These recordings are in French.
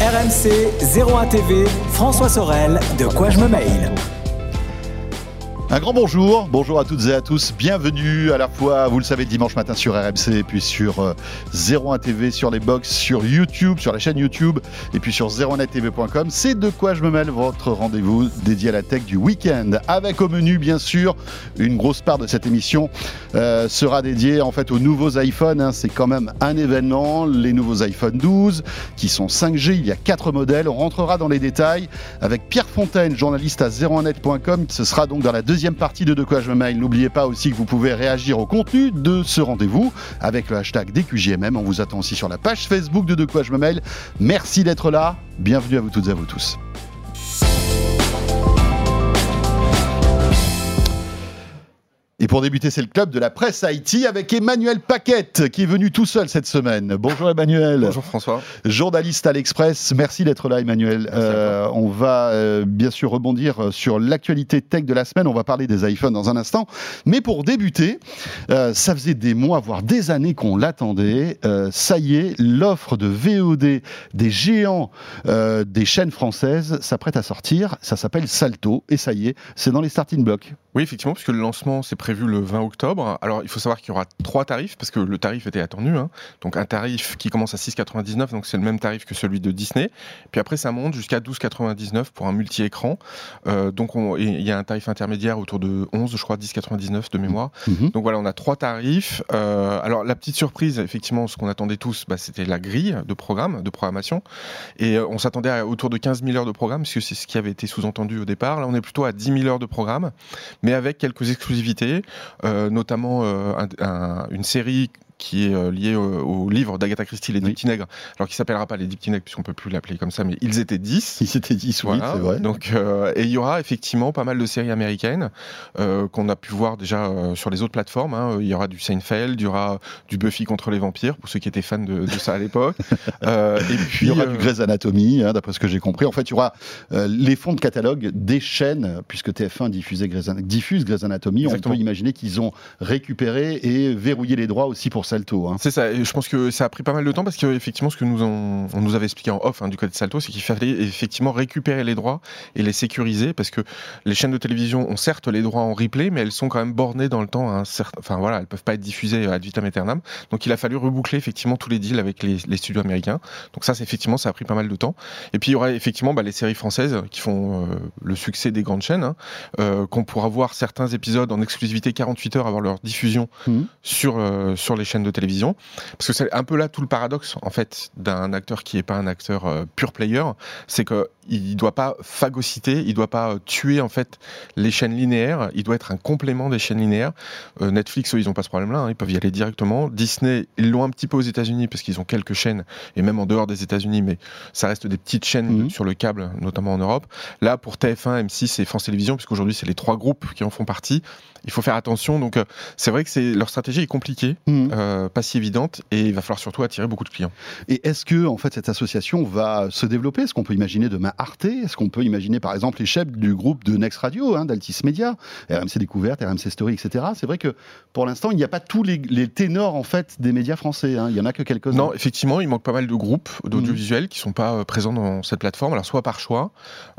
RMC 01 TV, François Sorel, De quoi je me mail. Un grand bonjour à toutes et à tous, bienvenue à la fois, vous le savez, dimanche matin sur RMC et puis sur 01 TV, sur les box, sur YouTube, sur la chaîne YouTube et puis sur 01nettv.com. C'est De quoi je me mêle, votre rendez-vous dédié à la tech du week-end. Avec au menu, bien sûr, une grosse part de cette émission sera dédiée en fait aux nouveaux iPhones. C'est quand même un événement, les nouveaux iPhone 12 qui sont 5G, il y a 4 modèles. On rentrera dans les détails avec Pierre Fontaine, journaliste à 01net.com. Ce sera donc dans la deuxième partie de quoi je me mail. N'oubliez pas aussi que vous pouvez réagir au contenu de ce rendez-vous avec le hashtag DQJMM. On vous attend aussi sur la page Facebook de quoi je me mail. Merci d'être là. Bienvenue à vous toutes et à vous tous. Et pour débuter, c'est le club de la presse IT avec Emmanuel Paquette qui est venu tout seul cette semaine. Bonjour Emmanuel. Bonjour François. Journaliste à l'Express. Merci d'être là Emmanuel. On va bien sûr rebondir sur l'actualité tech de la semaine. On va parler des iPhones dans un instant. Mais pour débuter, ça faisait des mois, voire des années qu'on l'attendait. Ça y est, l'offre de VOD des géants des chaînes françaises s'apprête à sortir. Ça s'appelle Salto. Et ça y est, c'est dans les starting blocks. Oui, effectivement, puisque le lancement c'est prévu le 20 octobre. Alors, il faut savoir qu'il y aura 3 tarifs, parce que le tarif était attendu. Donc, un tarif qui commence à 6,99, donc c'est le même tarif que celui de Disney. Puis après, ça monte jusqu'à 12,99 pour un multi-écran. Donc, il y a un tarif intermédiaire autour de 11, je crois, 10,99 de mémoire. Donc voilà, on a 3 tarifs. Alors, la petite surprise, effectivement, ce qu'on attendait tous, c'était la grille de programmation. Et on s'attendait à autour de 15 000 heures de programme, parce que c'est ce qui avait été sous-entendu au départ. Là, on est plutôt à 10 000 heures de programme, mais avec quelques exclusivités, notamment une série qui est liée au livre d'Agatha Christie, Les 10 petits nègres, alors qui ne s'appellera pas Les 10 petits nègres, puisqu'on ne peut plus l'appeler comme ça, mais ils étaient 10. Ils étaient 10, voilà. Oui, c'est vrai. Donc, et il y aura effectivement pas mal de séries américaines qu'on a pu voir déjà sur les autres plateformes. Il y aura du Seinfeld, il y aura du Buffy contre les vampires, pour ceux qui étaient fans de ça à l'époque. Et puis, il y aura du Grey's Anatomy, d'après ce que j'ai compris. En fait, il y aura les fonds de catalogue des chaînes, puisque TF1 diffuse Grey's Anatomy. Exactement. On peut imaginer qu'ils ont récupéré et verrouillé les droits aussi pour Salto. C'est ça, et je pense que ça a pris pas mal de temps parce que effectivement, ce que on nous avait expliqué en off du côté de Salto, c'est qu'il fallait effectivement récupérer les droits et les sécuriser, parce que les chaînes de télévision ont certes les droits en replay, mais elles sont quand même bornées dans le temps. Elles peuvent pas être diffusées ad vitam aeternam. Donc il a fallu reboucler effectivement tous les deals avec les studios américains. Donc ça, effectivement, ça a pris pas mal de temps. Et puis il y aura effectivement les séries françaises qui font le succès des grandes chaînes, qu'on pourra voir certains épisodes en exclusivité 48 heures avant leur diffusion sur les chaînes de télévision, parce que c'est un peu là tout le paradoxe en fait d'un acteur qui est pas un acteur pure player, c'est que il doit pas phagocyter, il doit pas tuer en fait les chaînes linéaires, il doit être un complément des chaînes linéaires. Netflix, eux, ils ont pas ce problème-là, ils peuvent y aller directement. Disney, ils l'ont un petit peu aux États-Unis parce qu'ils ont quelques chaînes, et même en dehors des États-Unis, mais ça reste des petites chaînes sur le câble, notamment en Europe. Là, pour TF1, M6 et France Télévisions, puisqu'aujourd'hui c'est les 3 groupes qui en font partie, il faut faire attention. Donc c'est vrai que leur stratégie est compliquée, pas si évidente, et il va falloir surtout attirer beaucoup de clients. Et est-ce que en fait cette association va se développer? Est-ce qu'on peut imaginer demain Arte? Est-ce qu'on peut imaginer par exemple les chefs du groupe de Next Radio, d'Altis Media, RMC Découverte, RMC Story, etc. C'est vrai que pour l'instant il n'y a pas tous les ténors en fait des médias français. Il y en a que quelques-uns. Non, effectivement, il manque pas mal de groupes d'audiovisuels qui sont pas présents dans cette plateforme. Alors soit par choix,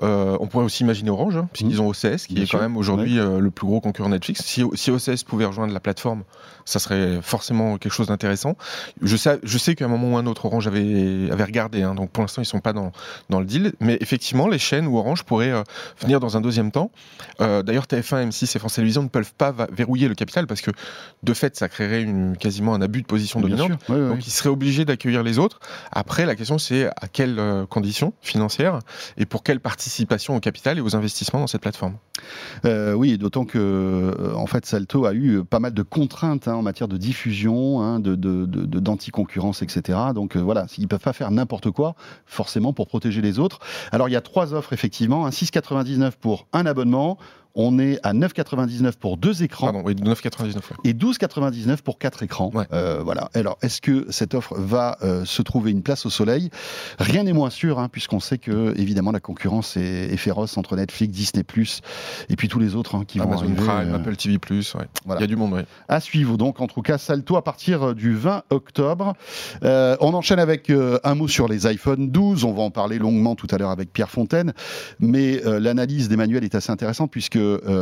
on pourrait aussi imaginer Orange, puisqu'ils ont OCS qui est quand même aujourd'hui le plus gros concurrent Netflix. Si OCS pouvait rejoindre la plateforme, ça serait forcément quelque chose d'intéressant. Je sais qu'à un moment ou un autre, Orange avait regardé, donc pour l'instant ils sont pas dans le deal, mais effectivement les chaînes ou Orange pourraient venir dans un deuxième temps. D'ailleurs TF1, M6 et France Télévisions ne peuvent pas verrouiller le capital, parce que de fait ça créerait quasiment un abus de position dominante, donc ils seraient obligés d'accueillir les autres. Après la question c'est à quelles conditions financières et pour quelle participation au capital et aux investissements dans cette plateforme. Oui, d'autant que en fait Salto a eu pas mal de contraintes en matière de diffusion, d'anti-concurrence, etc. Donc voilà, ils ne peuvent pas faire n'importe quoi, forcément, pour protéger les autres. Alors il y a 3 offres, effectivement, 6,99 pour un abonnement. on est à 9,99 pour 2 écrans. Pardon, oui, 9,99. Ouais. Et 12,99 pour 4 écrans. Ouais. Voilà. Alors, est-ce que cette offre va se trouver une place au soleil ? Rien n'est moins sûr, hein, puisqu'on sait que, évidemment, la concurrence est féroce entre Netflix, Disney+, et puis tous les autres qui vont Amazon arriver. Prime, Apple TV+, ouais. Voilà. Il y a du monde, oui. À suivre, donc, en tout cas, Salto à partir du 20 octobre. On enchaîne avec un mot sur les iPhone 12. On va en parler longuement tout à l'heure avec Pierre Fontaine. Mais l'analyse d'Emmanuel est assez intéressante puisque,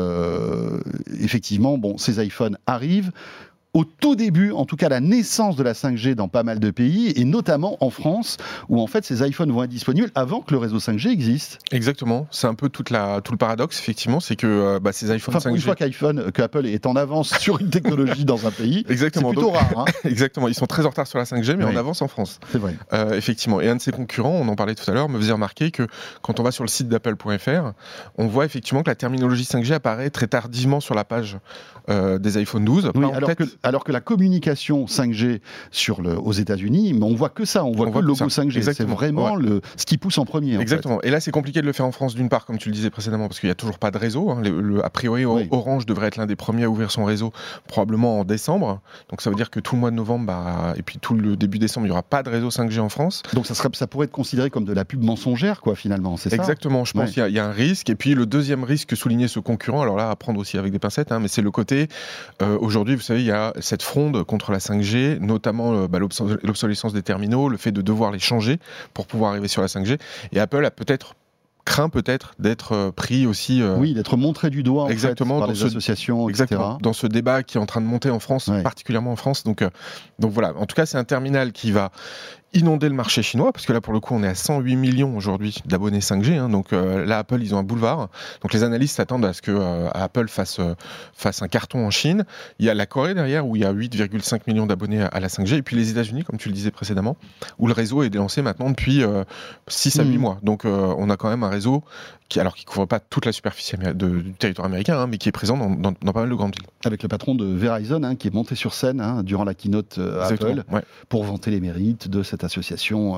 effectivement, ces iPhones arrivent au tout début, en tout cas la naissance de la 5G dans pas mal de pays, et notamment en France, où en fait ces iPhones vont être disponibles avant que le réseau 5G existe. Exactement, c'est un peu tout le paradoxe, effectivement, c'est que ces iPhones 5G... Une fois qu'Apple est en avance sur une technologie dans un pays, exactement, c'est plutôt rare. Hein. Exactement, ils sont très en retard sur la 5G, mais en avance en France. C'est vrai. Effectivement, et un de ses concurrents, on en parlait tout à l'heure, me faisait remarquer que quand on va sur le site d'Apple.fr, on voit effectivement que la terminologie 5G apparaît très tardivement sur la page des iPhone 12. Oui, alors que la communication 5G aux États-Unis, mais on voit que ça, on voit que le logo 5G. Exactement. C'est vraiment ce qui pousse en premier. Exactement. En fait. Et là, c'est compliqué de le faire en France, d'une part, comme tu le disais précédemment, parce qu'il n'y a toujours pas de réseau. Hein. A priori, Orange devrait être l'un des premiers à ouvrir son réseau, probablement en décembre. Donc ça veut dire que tout le mois de novembre, et puis tout le début décembre, il n'y aura pas de réseau 5G en France. Donc ça pourrait être considéré comme de la pub mensongère, quoi, finalement, c'est ça ? Exactement. Je pense qu'il y a un risque. Et puis le deuxième risque que soulignait ce concurrent, alors là, à prendre aussi avec des pincettes, mais c'est le côté, aujourd'hui, vous savez, il y a cette fronde contre la 5G, notamment l'obsolescence des terminaux, le fait de devoir les changer pour pouvoir arriver sur la 5G. Et Apple a craint d'être pris aussi... d'être montré du doigt exactement, par les associations, exactement, etc. Dans ce débat qui est en train de monter en France, particulièrement en France. Donc voilà, en tout cas, c'est un terminal qui va inonder le marché chinois, parce que là, pour le coup, on est à 108 millions aujourd'hui d'abonnés 5G. Hein, donc là, Apple, ils ont un boulevard. Donc les analystes s'attendent à ce que Apple fasse un carton en Chine. Il y a la Corée derrière, où il y a 8,5 millions d'abonnés à la 5G. Et puis les États-Unis, comme tu le disais précédemment, où le réseau est lancé maintenant depuis 6 à 8 mois. Donc on a quand même un réseau qui couvre pas toute la superficie du territoire américain, mais qui est présent dans pas mal de grandes villes. Avec le patron de Verizon, qui est monté sur scène durant la keynote Apple, pour vanter les mérites de cette association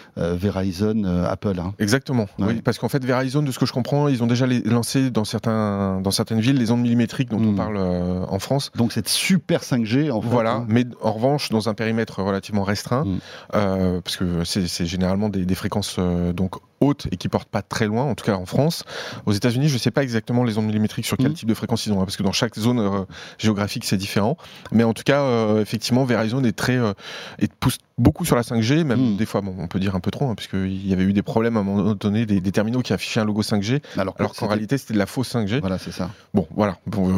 Verizon Apple. Exactement, oui, parce qu'en fait Verizon, de ce que je comprends, ils ont déjà lancé dans certaines villes les ondes millimétriques dont on parle en France. Donc cette super 5G en fait. Voilà, mais en revanche dans un périmètre relativement restreint, parce que c'est généralement des fréquences donc hautes et qui portent pas très loin, en tout cas en France. Aux États-Unis, je sais pas exactement les ondes millimétriques sur quel type de fréquence ils ont, parce que dans chaque zone géographique c'est différent. Mais en tout cas, effectivement, Verizon et pousse beaucoup sur la 5G, même des fois, on peut dire un peu trop, puisqu'il y avait eu des problèmes à un moment donné, des terminaux qui affichaient un logo 5G, alors qu'en réalité c'était de la fausse 5G. Voilà, c'est ça. Bon, voilà,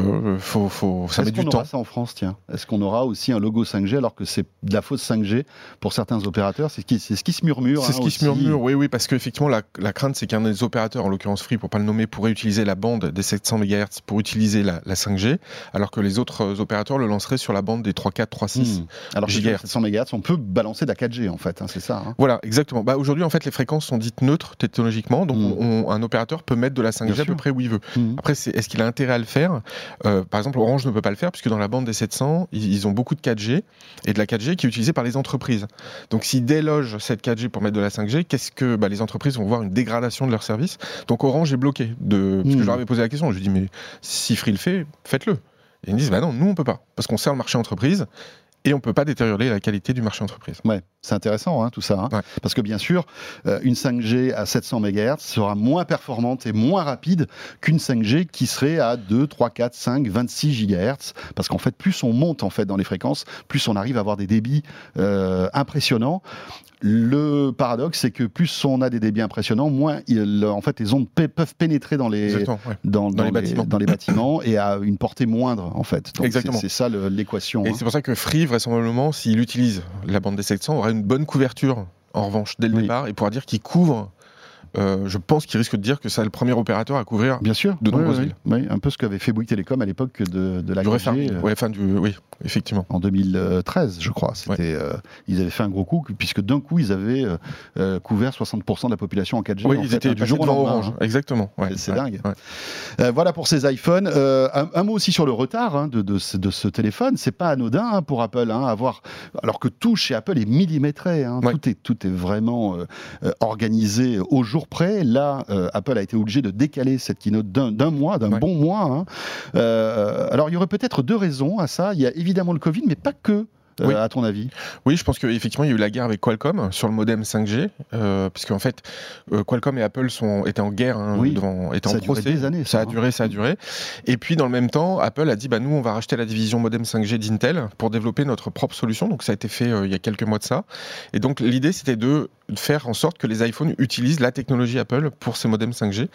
ça met du temps. Est-ce qu'on aura ça en France, tiens ? Est-ce qu'on aura aussi un logo 5G alors que c'est de la fausse 5G pour certains opérateurs ? C'est ce qui se murmure. C'est ce qui se murmure, oui, parce qu'effectivement, la crainte, c'est qu'un des opérateurs, en l'occurrence Free, pour pas le nommer, pourrait utiliser la bande des 700 MHz pour utiliser la 5G, alors que les autres opérateurs le lanceraient sur la bande des 3,4, 3,6 alors que sur 700 MHz, on peut balancer de la 4G en fait, c'est ça. Voilà, exactement. Aujourd'hui, en fait, les fréquences sont dites neutres technologiquement, donc un opérateur peut mettre de la 5G à peu près où il veut. Après, est-ce qu'il a intérêt à le faire ? Par exemple, Orange ne peut pas le faire, puisque dans la bande des 700, ils ont beaucoup de 4G, et de la 4G qui est utilisée par les entreprises. Donc s'ils délogent cette 4G pour mettre de la 5G, qu'est-ce que les entreprises vont voir une dégradation de leur service. Donc Orange est bloqué. Parce que je leur avais posé la question, je lui ai dit, mais si Free le fait, faites-le. Et ils me disent, non, nous on peut pas, parce qu'on sert le marché entreprise, et on ne peut pas détériorer la qualité du marché entreprise. Ouais, c'est intéressant tout ça. Parce que bien sûr, une 5G à 700 MHz sera moins performante et moins rapide qu'une 5G qui serait à 2, 3, 4, 5, 26 GHz. Parce qu'en fait, plus on monte dans les fréquences, plus on arrive à avoir des débits impressionnants. Le paradoxe, c'est que plus on a des débits impressionnants, moins en fait, les ondes peuvent pénétrer dans les bâtiments et à une portée moindre, en fait. Donc c'est ça l'équation. Et c'est pour ça que Free, vraisemblablement, s'il utilise la bande des 700, aura une bonne couverture, en revanche, dès le départ, et pourra dire qu'il couvre. Je pense qu'il risque de dire que c'est le premier opérateur à couvrir de nombreuses villes. Oui, un peu ce qu'avait fait Bouygues Télécom à l'époque de la 4G. Oui, effectivement. En 2013, je crois. Ils avaient fait un gros coup, puisque d'un coup, ils avaient couvert 60% de la population en 4G. Oui, ils étaient du jour au lendemain. Orange. Exactement. C'est dingue. Voilà pour ces iPhones. Un mot aussi sur le retard de ce téléphone. C'est pas anodin pour Apple, alors que tout chez Apple est millimétré. Tout est vraiment organisé au jour jours près. Là, Apple a été obligé de décaler cette keynote d'un mois, bon mois. Hein. Alors, il y aurait peut-être deux raisons à ça. Il y a évidemment le Covid, mais pas que. À ton avis? Oui, je pense qu'effectivement, il y a eu la guerre avec Qualcomm sur le modem 5G, puisque en fait, Qualcomm et Apple étaient en guerre, étaient en procès. Des années, ça a duré. Et puis, dans le même temps, Apple a dit, nous, on va racheter la division modem 5G d'Intel pour développer notre propre solution. Donc, ça a été fait il y a quelques mois de ça. Et donc, l'idée, c'était de faire en sorte que les iPhones utilisent la technologie Apple pour ces modems 5G,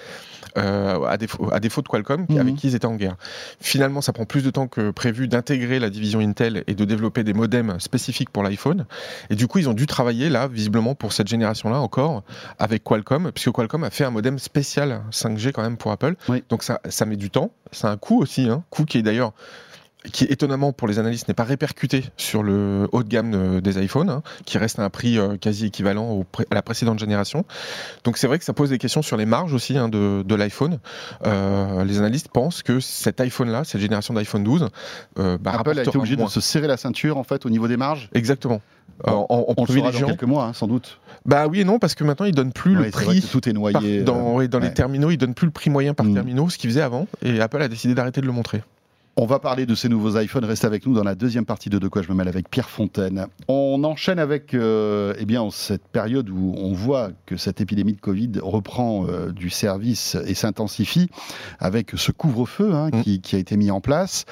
à défaut de Qualcomm, avec qui ils étaient en guerre. Finalement, ça prend plus de temps que prévu d'intégrer la division Intel et de développer des modems spécifiques pour l'iPhone. Et du coup, ils ont dû travailler là, visiblement pour cette génération-là encore, avec Qualcomm, puisque Qualcomm a fait un modem spécial 5G quand même pour Apple. Oui. Donc ça met du temps. Ça a un coût aussi, coût qui est d'ailleurs, qui étonnamment pour les analystes n'est pas répercuté sur le haut de gamme des iPhones, qui reste à un prix quasi équivalent à la précédente génération. Donc c'est vrai que ça pose des questions sur les marges aussi de l'iPhone. Les analystes pensent que cet iPhone-là, cette génération d'iPhone 12, Apple a été obligé de se serrer la ceinture en fait au niveau des marges. Exactement. On le saura dans quelques mois, sans doute. Oui et non, parce que maintenant ils donnent plus le prix. Tout est noyé. Dans les terminaux, ils donnent plus le prix moyen par terminaux, ce qu'ils faisaient avant, et Apple a décidé d'arrêter de le montrer. On va parler de ces nouveaux iPhones. Reste avec nous dans la deuxième partie de quoi je me mêle avec Pierre Fontaine. On enchaîne avec cette période où on voit que cette épidémie de Covid reprend du service et s'intensifie avec ce couvre-feu qui a été mis en place.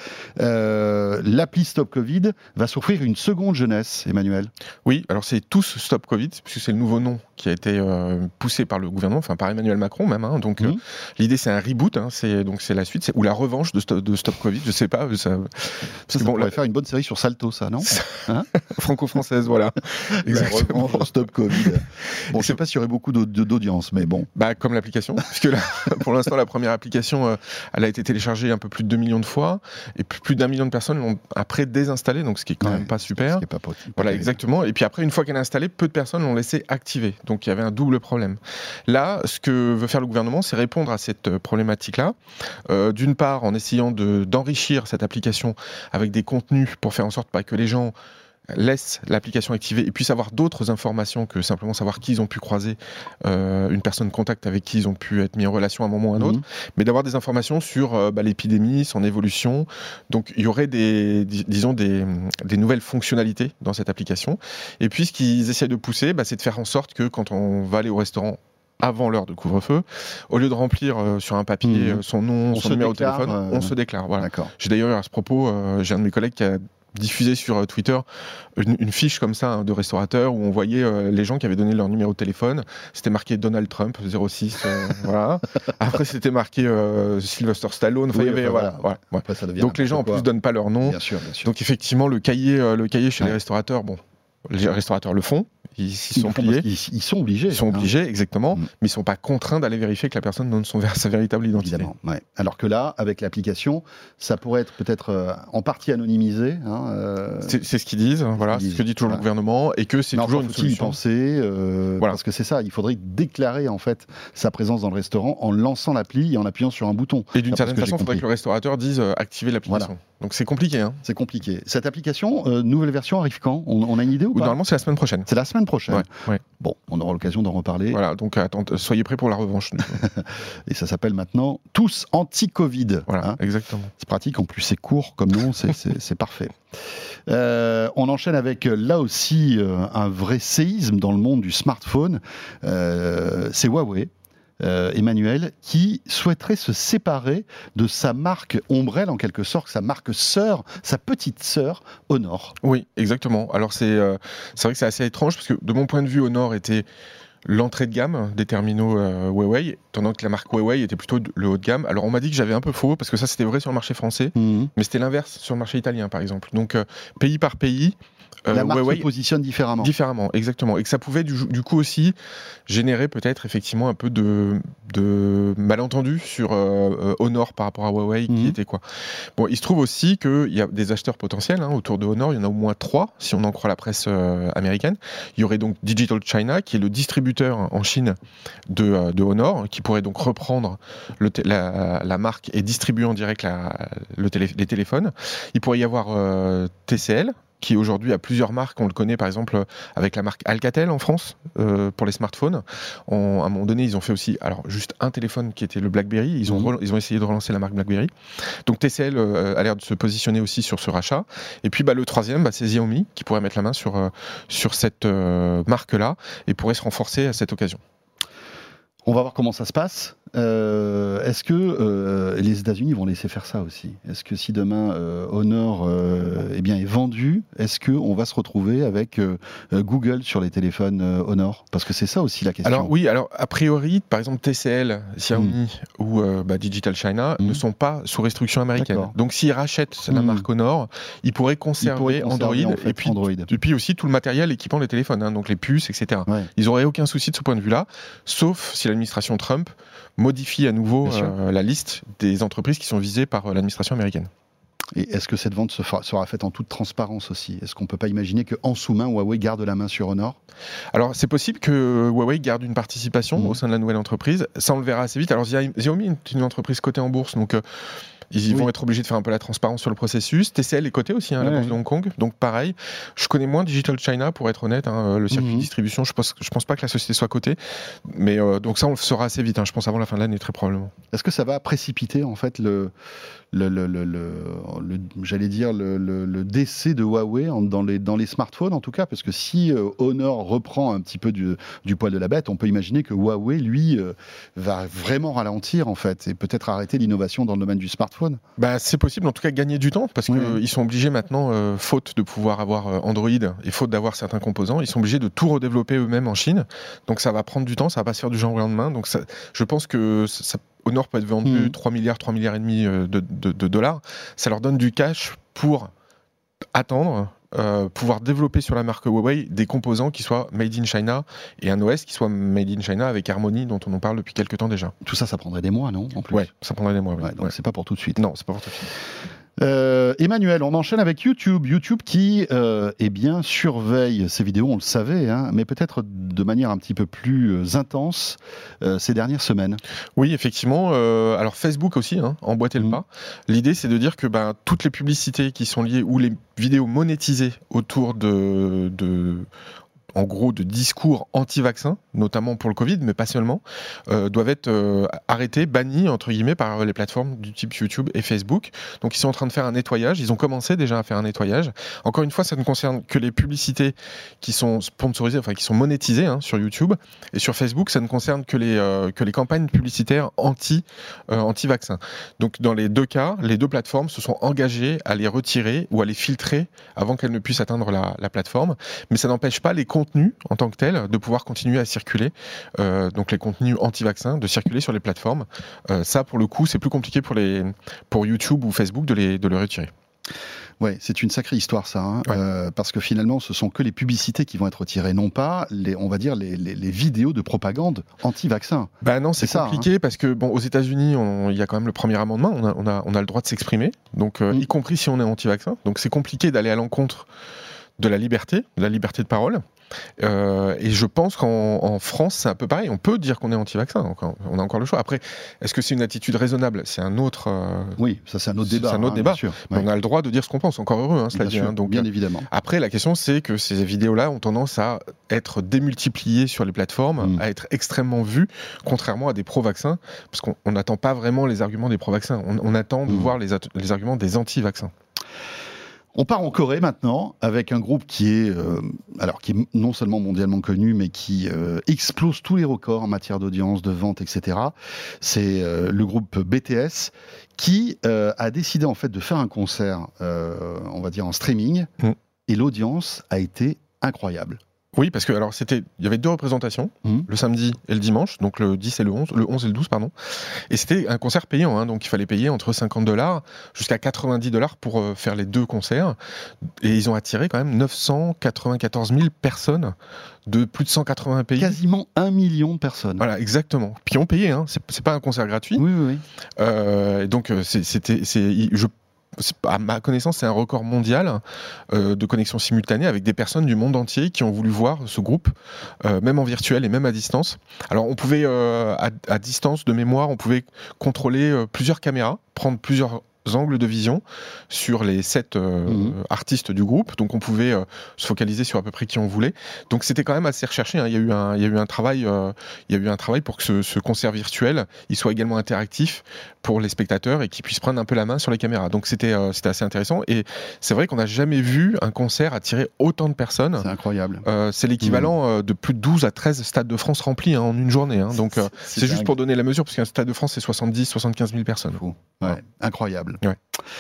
L'appli Stop Covid va s'offrir une seconde jeunesse, Emmanuel. Oui, alors c'est tous Stop Covid, puisque c'est le nouveau nom qui a été poussé par le gouvernement, par Emmanuel Macron même. Donc l'idée c'est un reboot, c'est la suite, ou la revanche de Stop Covid. Je sais pas. Ça pourrait faire une bonne série sur Salto, ça, non? Franco-française, voilà. Exactement. Stop Covid. Bon, je sais pas s'il y aurait beaucoup d'audience, mais bon. Comme l'application, puisque là, pour l'instant, la première application, elle a été téléchargée un peu plus de 2 millions de fois, et plus d'1 million de personnes l'ont après désinstallée, donc ce qui est quand même pas super. Ce qui est pas possible. Voilà, exactement. Et puis après, une fois qu'elle est installée, peu de personnes l'ont laissée activer. Donc il y avait un double problème. Là, ce que veut faire le gouvernement, c'est répondre à cette problématique-là. D'une part, en essayant d'enrichir cette application avec des contenus pour faire en sorte que les gens laissent l'application activée et puissent avoir d'autres informations que simplement savoir qui ils ont pu croiser, une personne contact avec qui ils ont pu être mis en relation à un moment ou à un autre, mais d'avoir des informations sur l'épidémie, son évolution. Donc il y aurait des nouvelles fonctionnalités dans cette application. Et puis ce qu'ils essaient de pousser, c'est de faire en sorte que quand on va aller au restaurant avant l'heure de couvre-feu, au lieu de remplir sur un papier son nom, son numéro de téléphone, on se déclare. Voilà. J'ai d'ailleurs à ce propos, j'ai un de mes collègues qui a diffusé sur Twitter une fiche comme ça de restaurateur où on voyait les gens qui avaient donné leur numéro de téléphone. C'était marqué Donald Trump 06, voilà. Après c'était marqué Sylvester Stallone. Après, ça devient donc les gens en plus donnent pas leur nom. Bien sûr. Donc effectivement le cahier chez les restaurateurs, les restaurateurs le font. Ils sont pliés. Ils sont obligés. Ils sont obligés, exactement, mais ils ne sont pas contraints d'aller vérifier que la personne donne sa véritable identité. Évidemment, ouais. Alors que là, avec l'application, ça pourrait être peut-être en partie anonymisé. C'est ce qu'ils disent, c'est ce que dit toujours le gouvernement, et que c'est toujours une solution. Penser, parce que c'est ça, il faudrait déclarer en fait sa présence dans le restaurant en lançant l'appli et en appuyant sur un bouton. Et d'une certaine façon, il faudrait que le restaurateur dise activer l'application. Voilà. Donc c'est compliqué. C'est compliqué. Cette application, nouvelle version arrive quand? On a une idée ou pas? Normalement, c'est la semaine prochaine. C'est la semaine prochaine. Ouais. Bon, on aura l'occasion d'en reparler. Voilà, donc soyez prêts pour la revanche. Et ça s'appelle maintenant Tous Anti-Covid. Voilà, exactement. C'est pratique, en plus c'est court comme nom, c'est parfait. On enchaîne avec là aussi un vrai séisme dans le monde du smartphone. C'est Huawei. Emmanuel, qui souhaiterait se séparer de sa marque ombrelle, en quelque sorte, sa marque sœur, sa petite sœur, Honor. Oui, exactement. Alors c'est vrai que c'est assez étrange, parce que de mon point de vue, Honor était l'entrée de gamme des terminaux Huawei, tandis que la marque Huawei était plutôt le haut de gamme. Alors on m'a dit que j'avais un peu faux, parce que ça c'était vrai sur le marché français, mais c'était l'inverse sur le marché italien, par exemple. Donc pays par pays, la marque Huawei se positionne différemment. Différemment, exactement. Et que ça pouvait du coup aussi générer peut-être effectivement un peu de malentendus sur Honor par rapport à Huawei, qui était quoi. Bon, il se trouve aussi qu'il y a des acheteurs potentiels autour de Honor. Il y en a au moins 3, si on en croit la presse américaine. Il y aurait donc Digital China, qui est le distributeur en Chine de Honor, qui pourrait donc reprendre la marque et distribuer en direct les téléphones. Il pourrait y avoir TCL, qui aujourd'hui a plusieurs marques. On le connaît par exemple avec la marque Alcatel en France pour les smartphones. À un moment donné, ils ont fait aussi juste un téléphone qui était le BlackBerry. Ils ont essayé de relancer la marque BlackBerry. Donc TCL a l'air de se positionner aussi sur ce rachat. Et puis le troisième, c'est Xiaomi qui pourrait mettre la main sur cette marque-là et pourrait se renforcer à cette occasion. On va voir comment ça se passe. Est-ce que les États-Unis vont laisser faire ça aussi ? Est-ce que si demain Honor est vendu, est-ce qu'on va se retrouver avec Google sur les téléphones Honor ? Parce que c'est ça aussi la question. Alors a priori, par exemple TCL, Xiaomi ou Digital China ne sont pas sous restriction américaine. D'accord. Donc s'ils rachètent la marque Honor, ils pourraient conserver Android, et puis aussi tout le matériel équipant les téléphones, donc les puces, etc. Ouais. Ils n'auraient aucun souci de ce point de vue-là, sauf si l'administration Trump modifie à nouveau la liste des entreprises qui sont visées par l'administration américaine. Et est-ce que cette vente sera faite en toute transparence aussi ? Est-ce qu'on ne peut pas imaginer qu'en sous-main, Huawei garde la main sur Honor ? Alors, c'est possible que Huawei garde une participation au sein de la nouvelle entreprise. Ça, on le verra assez vite. Alors, Xiaomi est une entreprise cotée en bourse, donc ils vont être obligés de faire un peu la transparence sur le processus. TCL est coté aussi, la bourse de Hong Kong. Donc pareil, je connais moins Digital China pour être honnête. Le circuit de distribution, je pense pas que la société soit cotée. Mais donc ça, on le saura assez vite. Je pense avant la fin de l'année, très probablement. Est-ce que ça va précipiter en fait le décès de Huawei dans les smartphones en tout cas, parce que si Honor reprend un petit peu du poil de la bête, on peut imaginer que Huawei lui va vraiment ralentir en fait et peut-être arrêter l'innovation dans le domaine du smartphone. C'est possible, en tout cas gagner du temps, parce qu'ils sont obligés maintenant, faute de pouvoir avoir Android et faute d'avoir certains composants, ils sont obligés de tout redévelopper eux-mêmes en Chine. Donc ça va prendre du temps, ça va pas se faire du jour au lendemain. Donc je pense que Honor peut être vendu 3 milliards et demi de dollars. Ça leur donne du cash pour attendre, pouvoir développer sur la marque Huawei des composants qui soient made in China et un OS qui soit made in China avec Harmony dont on en parle depuis quelques temps déjà. Tout ça prendrait des mois, non ? En plus. Ouais, ça prendrait des mois. Oui. Donc c'est pas pour tout de suite. Non, c'est pas pour tout de suite. Emmanuel, on enchaîne avec YouTube. YouTube qui surveille ces vidéos, on le savait, mais peut-être de manière un petit peu plus intense ces dernières semaines. Oui, effectivement. Alors Facebook aussi, emboîter le pas. L'idée, c'est de dire que toutes les publicités qui sont liées ou les vidéos monétisées autour en gros de discours anti-vaccins, notamment pour le Covid, mais pas seulement, doivent être arrêtés, bannis, entre guillemets, par les plateformes du type YouTube et Facebook. Donc ils sont en train de faire un nettoyage, ils ont commencé déjà à faire un nettoyage. Encore une fois, ça ne concerne que les publicités qui sont sponsorisées, enfin qui sont monétisées sur YouTube, et sur Facebook, ça ne concerne que les campagnes publicitaires anti-vaccins. Donc dans les deux cas, les deux plateformes se sont engagées à les retirer ou à les filtrer avant qu'elles ne puissent atteindre la plateforme, mais ça n'empêche pas les contenus en tant que tels de pouvoir continuer à circuler, donc les contenus anti-vaccins de circuler sur les plateformes. Ça pour le coup c'est plus compliqué pour YouTube ou Facebook de les retirer. Ouais, c'est une sacrée histoire ça, parce que finalement ce sont que les publicités qui vont être retirées, non pas les vidéos de propagande anti-vaccin. Non, c'est compliqué parce que aux États-Unis il y a quand même le premier amendement, on a le droit de s'exprimer, donc y compris si on est anti-vaccin, donc c'est compliqué d'aller à l'encontre de la liberté de parole. Et je pense qu'en France, c'est un peu pareil. On peut dire qu'on est anti-vaccin. On a encore le choix. Après, est-ce que c'est une attitude raisonnable ? C'est un autre. Oui, ça c'est un autre débat. C'est un autre débat. Sûr, mais on a le droit de dire ce qu'on pense. Encore heureux, cela dit. Donc, bien évidemment. Après, la question, c'est que ces vidéos-là ont tendance à être démultipliées sur les plateformes, à être extrêmement vues, contrairement à des pro-vaccins, parce qu'on n'attend pas vraiment les arguments des pro-vaccins. On attend de voir les arguments des anti-vaccins. On part en Corée maintenant avec un groupe qui est non seulement mondialement connu, mais qui explose tous les records en matière d'audience, de vente, etc. C'est le groupe BTS qui a décidé en fait de faire un concert, on va dire en streaming, et l'audience a été incroyable. Oui, parce que il y avait deux représentations, le samedi et le dimanche, donc le 10 et le 11 et le 12, pardon. Et c'était un concert payant, donc il fallait payer entre $50 jusqu'à $90 pour faire les deux concerts. Et ils ont attiré quand même 994 000 personnes de plus de 180 pays. Quasiment 1 million de personnes. Voilà, exactement. Puis ils ont payé, c'est pas un concert gratuit. Oui. Donc à ma connaissance, c'est un record mondial de connexion simultanée avec des personnes du monde entier qui ont voulu voir ce groupe, même en virtuel et même à distance. Alors, on pouvait, à distance de mémoire, on pouvait contrôler plusieurs caméras, prendre plusieurs angles de vision sur les 7 artistes du groupe. Donc on pouvait se focaliser sur à peu près qui on voulait. Donc c'était quand même assez recherché. Il y a eu un travail pour que ce concert virtuel il soit également interactif pour les spectateurs et qu'ils puissent prendre un peu la main sur les caméras. Donc c'était assez intéressant. Et c'est vrai qu'on n'a jamais vu un concert attirer autant de personnes. C'est incroyable. C'est l'équivalent de plus de 12 à 13 stades de France remplis en une journée. Donc c'est juste pour donner la mesure, parce qu'un stade de France, c'est 70-75 000 personnes. Ouais, incroyable. Ouais.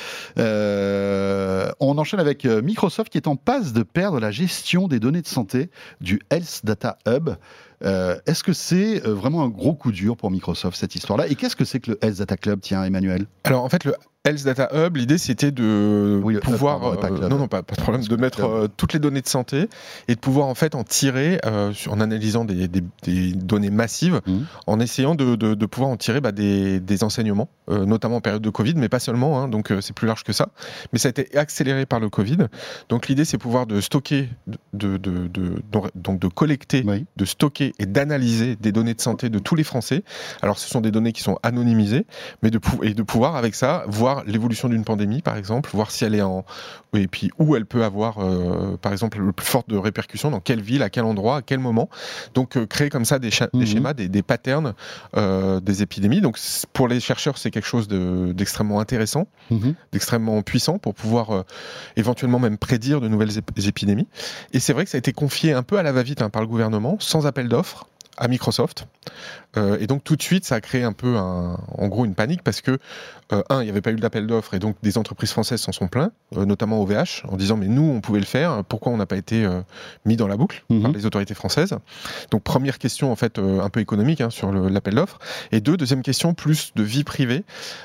On enchaîne avec Microsoft qui est en passe de perdre la gestion des données de santé du Health Data Hub. Est-ce que c'est vraiment un gros coup dur pour Microsoft, cette histoire-là? Et qu'est-ce que c'est que le Health Data Club, tiens, Emmanuel? Alors, en fait, le Health Data Hub, l'idée, c'était de pouvoir... pas de problème, de mettre toutes les données de santé et de pouvoir, en fait, en tirer, en analysant des données massives, en essayant de pouvoir en tirer des enseignements, notamment en période de Covid, mais pas seulement, donc c'est plus large que ça. Mais ça a été accéléré par le Covid. Donc, l'idée, c'est pouvoir de stocker, donc de collecter, de stocker et d'analyser des données de santé de tous les Français. Alors, ce sont des données qui sont anonymisées, mais de pouvoir, avec ça, voir l'évolution d'une pandémie, par exemple, voir si elle est et puis où elle peut avoir, par exemple, le plus fort de répercussions, dans quelle ville, à quel endroit, à quel moment. Donc, créer comme ça des schémas, des patterns des épidémies. Donc, pour les chercheurs, c'est quelque chose d'extrêmement intéressant, d'extrêmement puissant pour pouvoir éventuellement même prédire de nouvelles épidémies. Et c'est vrai que ça a été confié un peu à la va-vite par le gouvernement, sans appel d'offres, à Microsoft. Et donc tout de suite, ça a créé un peu, en gros, une panique parce que, il n'y avait pas eu d'appel d'offres et donc des entreprises françaises s'en sont plaintes, notamment OVH, en disant mais nous, on pouvait le faire, pourquoi on n'a pas été mis dans la boucle par les autorités françaises? Donc première question, en fait, un peu économique sur l'appel d'offres. Et deuxième question, plus de vie privée.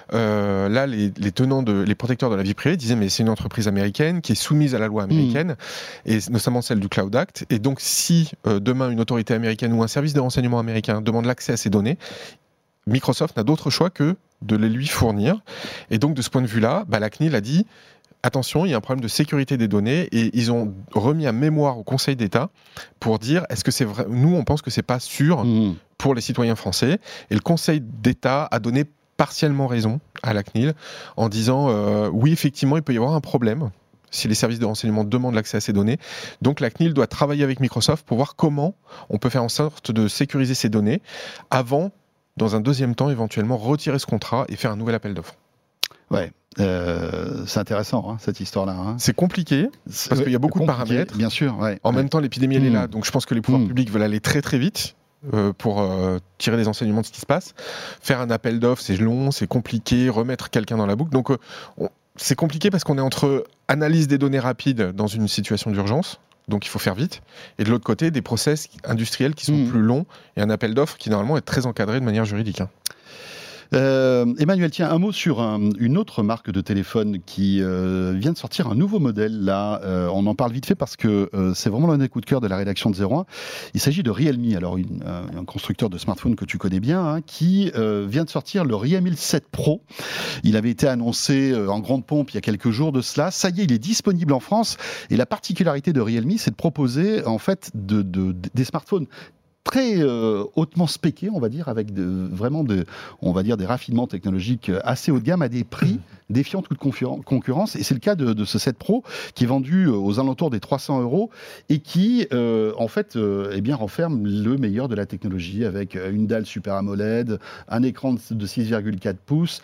Là, les protecteurs de la vie privée disaient mais c'est une entreprise américaine qui est soumise à la loi américaine, et notamment celle du Cloud Act. Et donc si demain une autorité américaine ou un service de renseignement américain demande l'accès à ces données, Microsoft n'a d'autre choix que de les lui fournir. Et donc, de ce point de vue-là, la CNIL a dit attention, il y a un problème de sécurité des données, et ils ont remis un mémoire au Conseil d'État pour dire est-ce que c'est vrai? Nous, on pense que c'est pas sûr pour les citoyens français. Et le Conseil d'État a donné partiellement raison à la CNIL en disant oui, effectivement, il peut y avoir un problème si les services de renseignement demandent l'accès à ces données. Donc la CNIL doit travailler avec Microsoft pour voir comment on peut faire en sorte de sécuriser ces données avant, dans un deuxième temps, éventuellement retirer ce contrat et faire un nouvel appel d'offres. Ouais. C'est intéressant, cette histoire-là. C'est compliqué, parce qu'il y a beaucoup de paramètres. Bien sûr, ouais. En même temps, l'épidémie, elle est là, donc je pense que les pouvoirs publics veulent aller très très vite pour tirer des enseignements de ce qui se passe. Faire un appel d'offres, c'est long, c'est compliqué, remettre quelqu'un dans la boucle. Donc c'est compliqué parce qu'on est entre analyse des données rapides dans une situation d'urgence, donc il faut faire vite, et de l'autre côté, des process industriels qui sont plus longs, et un appel d'offres qui normalement est très encadré de manière juridique. Emmanuel, tiens, un mot sur une autre marque de téléphone qui vient de sortir un nouveau modèle. Là, on en parle vite fait parce que c'est vraiment l'un des coups de cœur de la rédaction de 01. Il s'agit de Realme, alors un constructeur de smartphone que tu connais bien, qui vient de sortir le Realme 7 Pro. Il avait été annoncé en grande pompe il y a quelques jours de cela. Ça y est, il est disponible en France. Et la particularité de Realme, c'est de proposer en fait des smartphones très hautement spéqués, on va dire, avec on va dire des raffinements technologiques assez haut de gamme à des prix défiant toute concurrence. Et c'est le cas de ce 7 Pro qui est vendu aux alentours des 300 € et qui, en fait, renferme le meilleur de la technologie avec une dalle Super AMOLED, un écran de 6,4 pouces,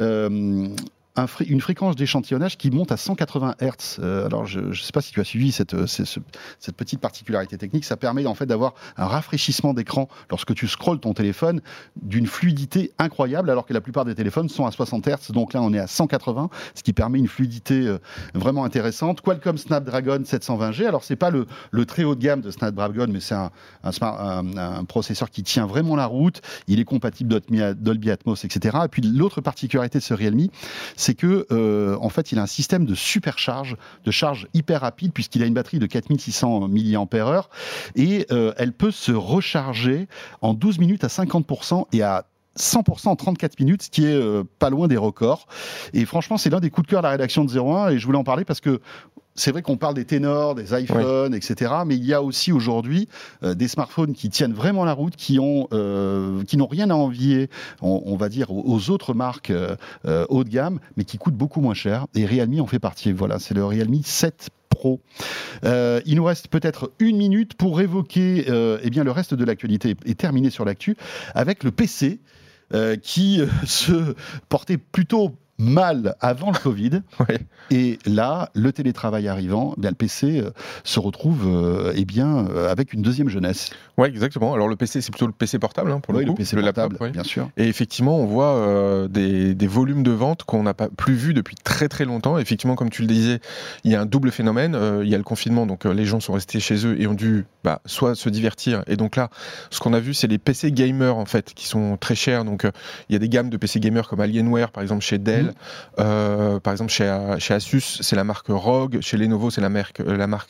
une fréquence d'échantillonnage qui monte à 180 Hz. Alors, je ne sais pas si tu as suivi cette petite particularité technique. Ça permet en fait d'avoir un rafraîchissement d'écran lorsque tu scrolles ton téléphone d'une fluidité incroyable, alors que la plupart des téléphones sont à 60 Hz. Donc là, on est à 180, ce qui permet une fluidité vraiment intéressante. Qualcomm Snapdragon 720G. Alors, c'est pas le très haut de gamme de Snapdragon, mais c'est un processeur qui tient vraiment la route. Il est compatible Dolby Atmos, etc. Et puis, l'autre particularité de ce Realme, c'est que en fait, il a un système de supercharge, de charge hyper rapide, puisqu'il a une batterie de 4600 mAh et elle peut se recharger en 12 minutes à 50% et à 100% en 34 minutes, ce qui est pas loin des records. Et franchement, c'est l'un des coups de cœur de la rédaction de 01, et je voulais en parler parce que c'est vrai qu'on parle des ténors, des iPhones, etc. Mais il y a aussi aujourd'hui des smartphones qui tiennent vraiment la route, qui n'ont rien à envier, on va dire, aux autres marques haut de gamme, mais qui coûtent beaucoup moins cher. Et Realme en fait partie. Voilà, c'est le Realme 7 Pro. Il nous reste peut-être 1 minute pour évoquer le reste de l'actualité et terminer sur l'actu avec le PC qui se portait plutôt mal avant le Covid. Ouais. Et là, le télétravail arrivant, le PC se retrouve avec une deuxième jeunesse. Oui, exactement. Alors le PC, c'est plutôt le PC portable pour le coup. Le PC portable, laptop, bien sûr. Et effectivement, on voit des volumes de vente qu'on n'a pas plus vu depuis très très longtemps. Effectivement, comme tu le disais, il y a un double phénomène. Il y a le confinement, donc les gens sont restés chez eux et ont dû soit se divertir. Et donc là, ce qu'on a vu, c'est les PC gamers en fait, qui sont très chers. Donc il y a des gammes de PC gamers comme Alienware, par exemple chez Dell. Par exemple chez Asus c'est la marque ROG, chez Lenovo c'est la marque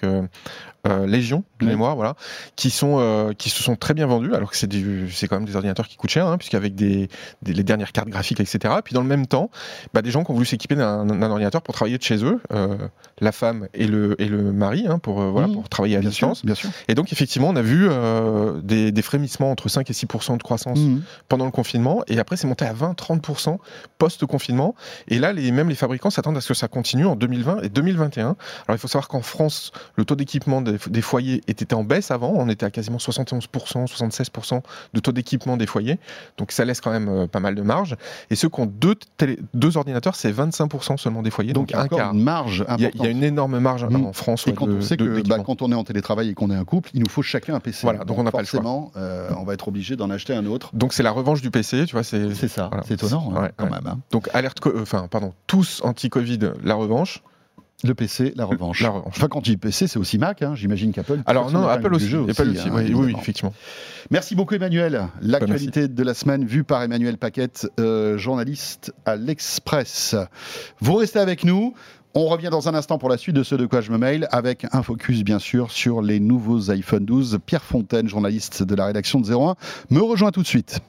Légion de mémoire, voilà, qui se sont très bien vendus, alors que c'est quand même des ordinateurs qui coûtent cher, puisqu'avec les dernières cartes graphiques, etc. Puis dans le même temps, des gens qui ont voulu s'équiper d'un ordinateur pour travailler de chez eux, la femme et le mari, pour travailler à distance. Bien sûr. Et donc effectivement, on a vu des frémissements entre 5 et 6% de croissance pendant le confinement, et après c'est monté à 20-30% post-confinement. Et là, même les fabricants s'attendent à ce que ça continue en 2020 et 2021. Alors il faut savoir qu'en France, le taux d'équipement des foyers était en baisse avant. On était à quasiment 71%, 76% de taux d'équipement des foyers. Donc ça laisse quand même pas mal de marge. Et ceux qui ont deux ordinateurs, c'est 25% seulement des foyers. Donc un quart. Une marge importante. Il y a une énorme marge en France. Et quand on sait que quand on est en télétravail et qu'on est un couple, il nous faut chacun un PC. Voilà, donc on n'a pas le choix. On va être obligé d'en acheter un autre. Donc c'est la revanche du PC, tu vois. C'est ça. Voilà. C'est étonnant quand même. Donc tous anti-Covid, la revanche. Le PC, la revanche. Enfin, quand tu dis PC, c'est aussi Mac, j'imagine qu'Apple. Alors non, Apple aussi. Oui, effectivement. Merci beaucoup Emmanuel. L'actualité de la semaine vue par Emmanuel Paquette, journaliste à l'Express. Vous restez avec nous. On revient dans un instant pour la suite de ce De quoi je me mail, avec un focus bien sûr sur les nouveaux iPhone 12. Pierre Fontaine, journaliste de la rédaction de 01, me rejoint tout de suite.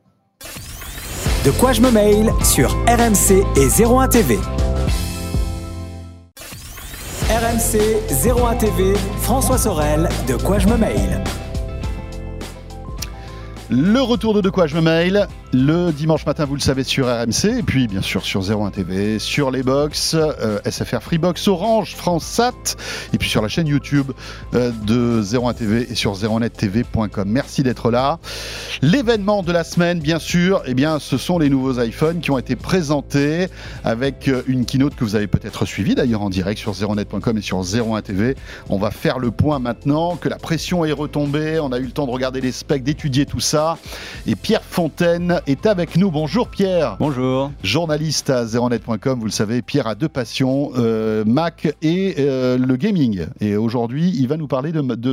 De quoi je me mail sur RMC et 01 TV. RMC 01 TV, François Sorel, De quoi je me mail. Le retour de quoi je me mail, le dimanche matin, vous le savez, sur RMC, et puis bien sûr sur 01 TV, sur les box, SFR Freebox, Orange, France Sat, et puis sur la chaîne YouTube de 01 TV et sur 01nettv.com. Merci d'être là. L'événement de la semaine, bien sûr, ce sont les nouveaux iPhones qui ont été présentés avec une keynote que vous avez peut-être suivie d'ailleurs en direct sur 01net.com et sur 01 TV. On va faire le point maintenant, que la pression est retombée, on a eu le temps de regarder les specs, d'étudier tout ça. Et Pierre Fontaine est avec nous. Bonjour Pierre. Bonjour. Journaliste à 01net.com, vous le savez, Pierre a deux passions, Mac et le gaming. Et aujourd'hui, il va nous parler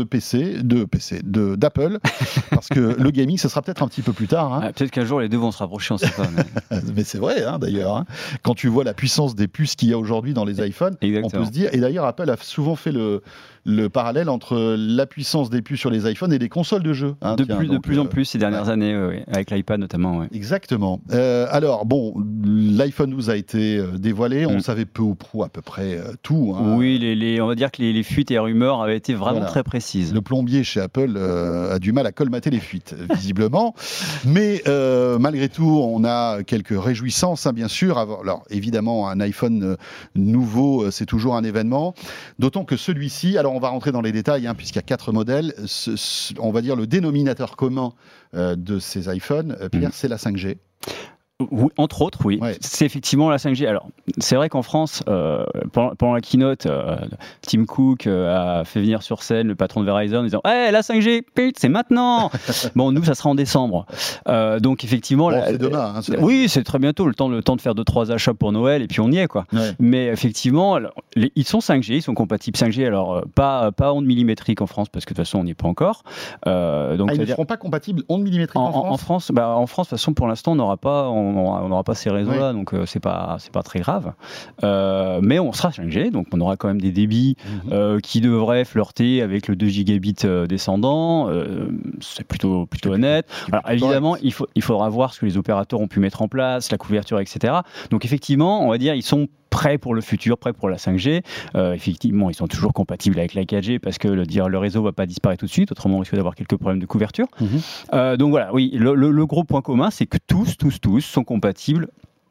d'Apple, parce que le gaming, ce sera peut-être un petit peu plus tard. Peut-être qu'un jour, les deux vont se rapprocher, on ne sait pas. Mais c'est vrai, d'ailleurs. Quand tu vois la puissance des puces qu'il y a aujourd'hui dans les iPhones, on peut se dire... Et d'ailleurs, Apple a souvent fait le parallèle entre la puissance des puces sur les iPhones et les consoles de jeux. De plus en plus ces dernières années, avec l'iPad notamment. Ouais. Exactement. Alors, l'iPhone 12 a été dévoilé, on savait peu ou prou à peu près tout. Oui, on va dire que les fuites et rumeurs avaient été vraiment très précises. Le plombier chez Apple a du mal à colmater les fuites, visiblement. Mais malgré tout, on a quelques réjouissances, bien sûr. Alors, évidemment, un iPhone nouveau, c'est toujours un événement. D'autant que celui-ci, alors on va rentrer dans les détails, puisqu'il y a 4 modèles. On va dire le dénominateur commun de ces iPhones, Pierre, c'est la 5G. Oui, entre autres, oui. Ouais. C'est effectivement la 5G. Alors, c'est vrai qu'en France, pendant la keynote, Tim Cook a fait venir sur scène le patron de Verizon en disant « la 5G, c'est maintenant !» Bon, nous, ça sera en décembre. Donc, effectivement... c'est demain. Oui, c'est très bientôt. Le temps de faire 2-3 achats pour Noël, et puis on y est, quoi. Ouais. Mais effectivement, ils sont 5G, ils sont compatibles 5G. Alors, pas onde millimétrique en France, parce que de toute façon, on n'y est pas encore. Donc, ils ne seront pas compatibles onde millimétrique en France En France, de toute façon, pour l'instant, on n'aura pas ces réseaux-là, donc c'est pas très grave. Mais on sera 5G, donc on aura quand même des débits qui devraient flirter avec le 2 gigabits descendant. C'est plutôt honnête. Alors évidemment, il faudra voir ce que les opérateurs ont pu mettre en place, la couverture, etc. Donc effectivement, on va dire, ils sont prêts pour le futur, prêts pour la 5G. Effectivement, ils sont toujours compatibles avec la 4G parce que le réseau ne va pas disparaître tout de suite, autrement on risque d'avoir quelques problèmes de couverture. Donc voilà, oui, le gros point commun, c'est que tous sont compatibles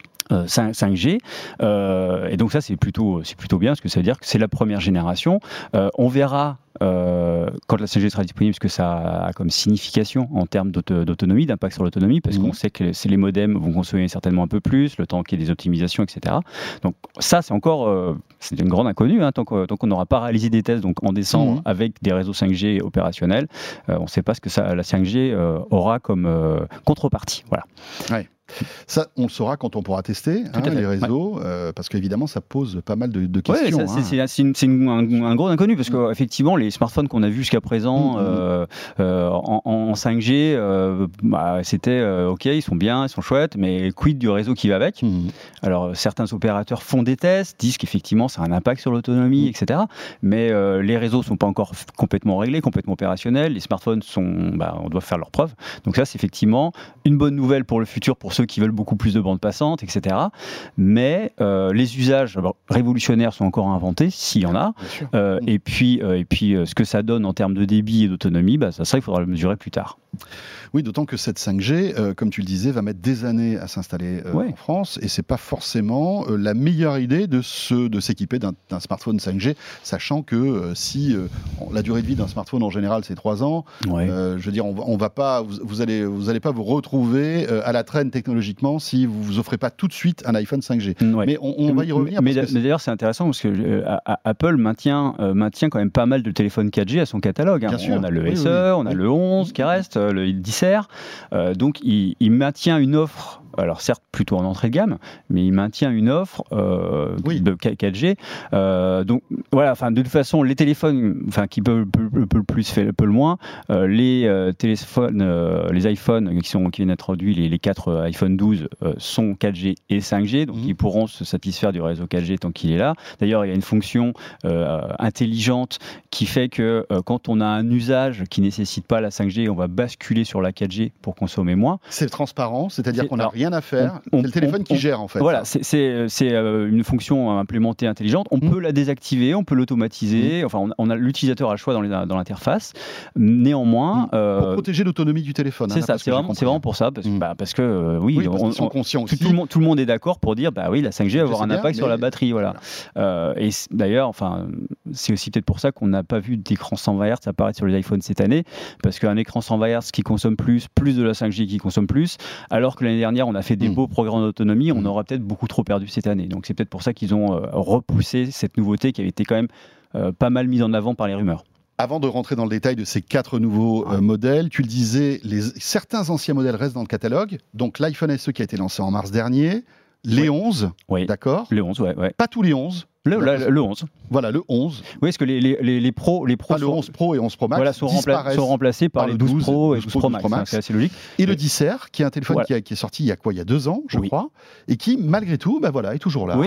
5G, et donc ça c'est plutôt bien, parce que ça veut dire que c'est la première génération. On verra quand la 5G sera disponible ce que ça a comme signification en termes d'autonomie, d'impact sur l'autonomie, parce qu'on sait que les modems vont consommer certainement un peu plus, le temps qu'il y ait des optimisations, etc. Donc ça c'est encore c'est une grande inconnue, hein, tant qu'on n'aura pas réalisé des tests donc en décembre avec des réseaux 5G opérationnels, on ne sait pas ce que la 5G aura comme contrepartie. Voilà. Ouais. Ça, on le saura quand on pourra tester les réseaux, parce qu'évidemment, ça pose pas mal de questions. Ouais, c'est un gros inconnu, parce qu'effectivement, les smartphones qu'on a vus jusqu'à présent en 5G, c'était OK, ils sont bien, ils sont chouettes, mais quid du réseau qui va avec? Alors, certains opérateurs font des tests, disent qu'effectivement, ça a un impact sur l'autonomie, etc. Mais les réseaux ne sont pas encore complètement réglés, complètement opérationnels. Les smartphones on doit faire leurs preuves. Donc ça, c'est effectivement une bonne nouvelle pour le futur, pour ceux qui veulent beaucoup plus de bandes passantes, etc. Mais les usages révolutionnaires sont encore à inventer, s'il y en a. Et puis, ce que ça donne en termes de débit et d'autonomie, ça, il faudra le mesurer plus tard. Oui, d'autant que cette 5G, comme tu le disais, va mettre des années à s'installer en France, et c'est pas forcément la meilleure idée de s'équiper d'un smartphone 5G, sachant que si la durée de vie d'un smartphone en général c'est 3 ans, je veux dire, on va pas, vous allez pas vous retrouver à la traîne technologiquement si vous vous offrez pas tout de suite un iPhone 5G. Mais on va y revenir. Mais d'ailleurs, c'est intéressant parce que Apple maintient quand même pas mal de téléphones 4G à son catalogue. Hein. On a le SE, on a le 11 qui reste, le 10R. Donc il maintient une offre, alors certes plutôt en entrée de gamme, mais il maintient une offre de 4G. Donc voilà, enfin de toute façon, les téléphones, qui peuvent le plus, fait le moins, les téléphones, les iPhones qui viennent d'être introduits, les 4 iPhone 12 sont 4G et 5G, donc ils pourront se satisfaire du réseau 4G tant qu'il est là. D'ailleurs, il y a une fonction intelligente qui fait que quand on a un usage qui nécessite pas la 5G, on va basculer sur la 4G pour consommer moins. C'est transparent, c'est-à-dire qu'on n'a rien à faire. C'est le téléphone qui gère en fait. Voilà, c'est une fonction implémentée intelligente. On peut la désactiver, on peut l'automatiser. Enfin, on a l'utilisateur a le choix dans l'interface. Néanmoins, pour protéger l'autonomie du téléphone. C'est ça. C'est vraiment pour ça, parce que oui, ils sont conscients aussi. Tout le monde est d'accord pour dire, oui, la 5G va avoir un impact sur la batterie, voilà. Et d'ailleurs, c'est aussi peut-être pour ça qu'on n'a pas vu d'écran 120 Hz apparaître sur les iPhones cette année, parce qu'un écran 120 Hz qui consomme plus de la 5G qui consomme plus, alors que l'année dernière on a fait des beaux progrès en autonomie, on aura peut-être beaucoup trop perdu cette année. Donc c'est peut-être pour ça qu'ils ont repoussé cette nouveauté qui avait été quand même pas mal mise en avant par les rumeurs. Avant de rentrer dans le détail de ces 4 nouveaux modèles, tu le disais, certains anciens modèles restent dans le catalogue. Donc l'iPhone SE qui a été lancé en mars dernier, les 11, d'accord ? Les 11, ouais. Pas tous les 11. Le 11. Voilà, le 11. Oui, parce que les pros le 11 Pro et 11 Pro Max sont remplacés par les 12 Pro et 12 Pro Max. C'est assez logique. Et le 10R, qui est un téléphone qui est sorti il y a 2 ans, je crois, et qui, malgré tout, est toujours là. Oui,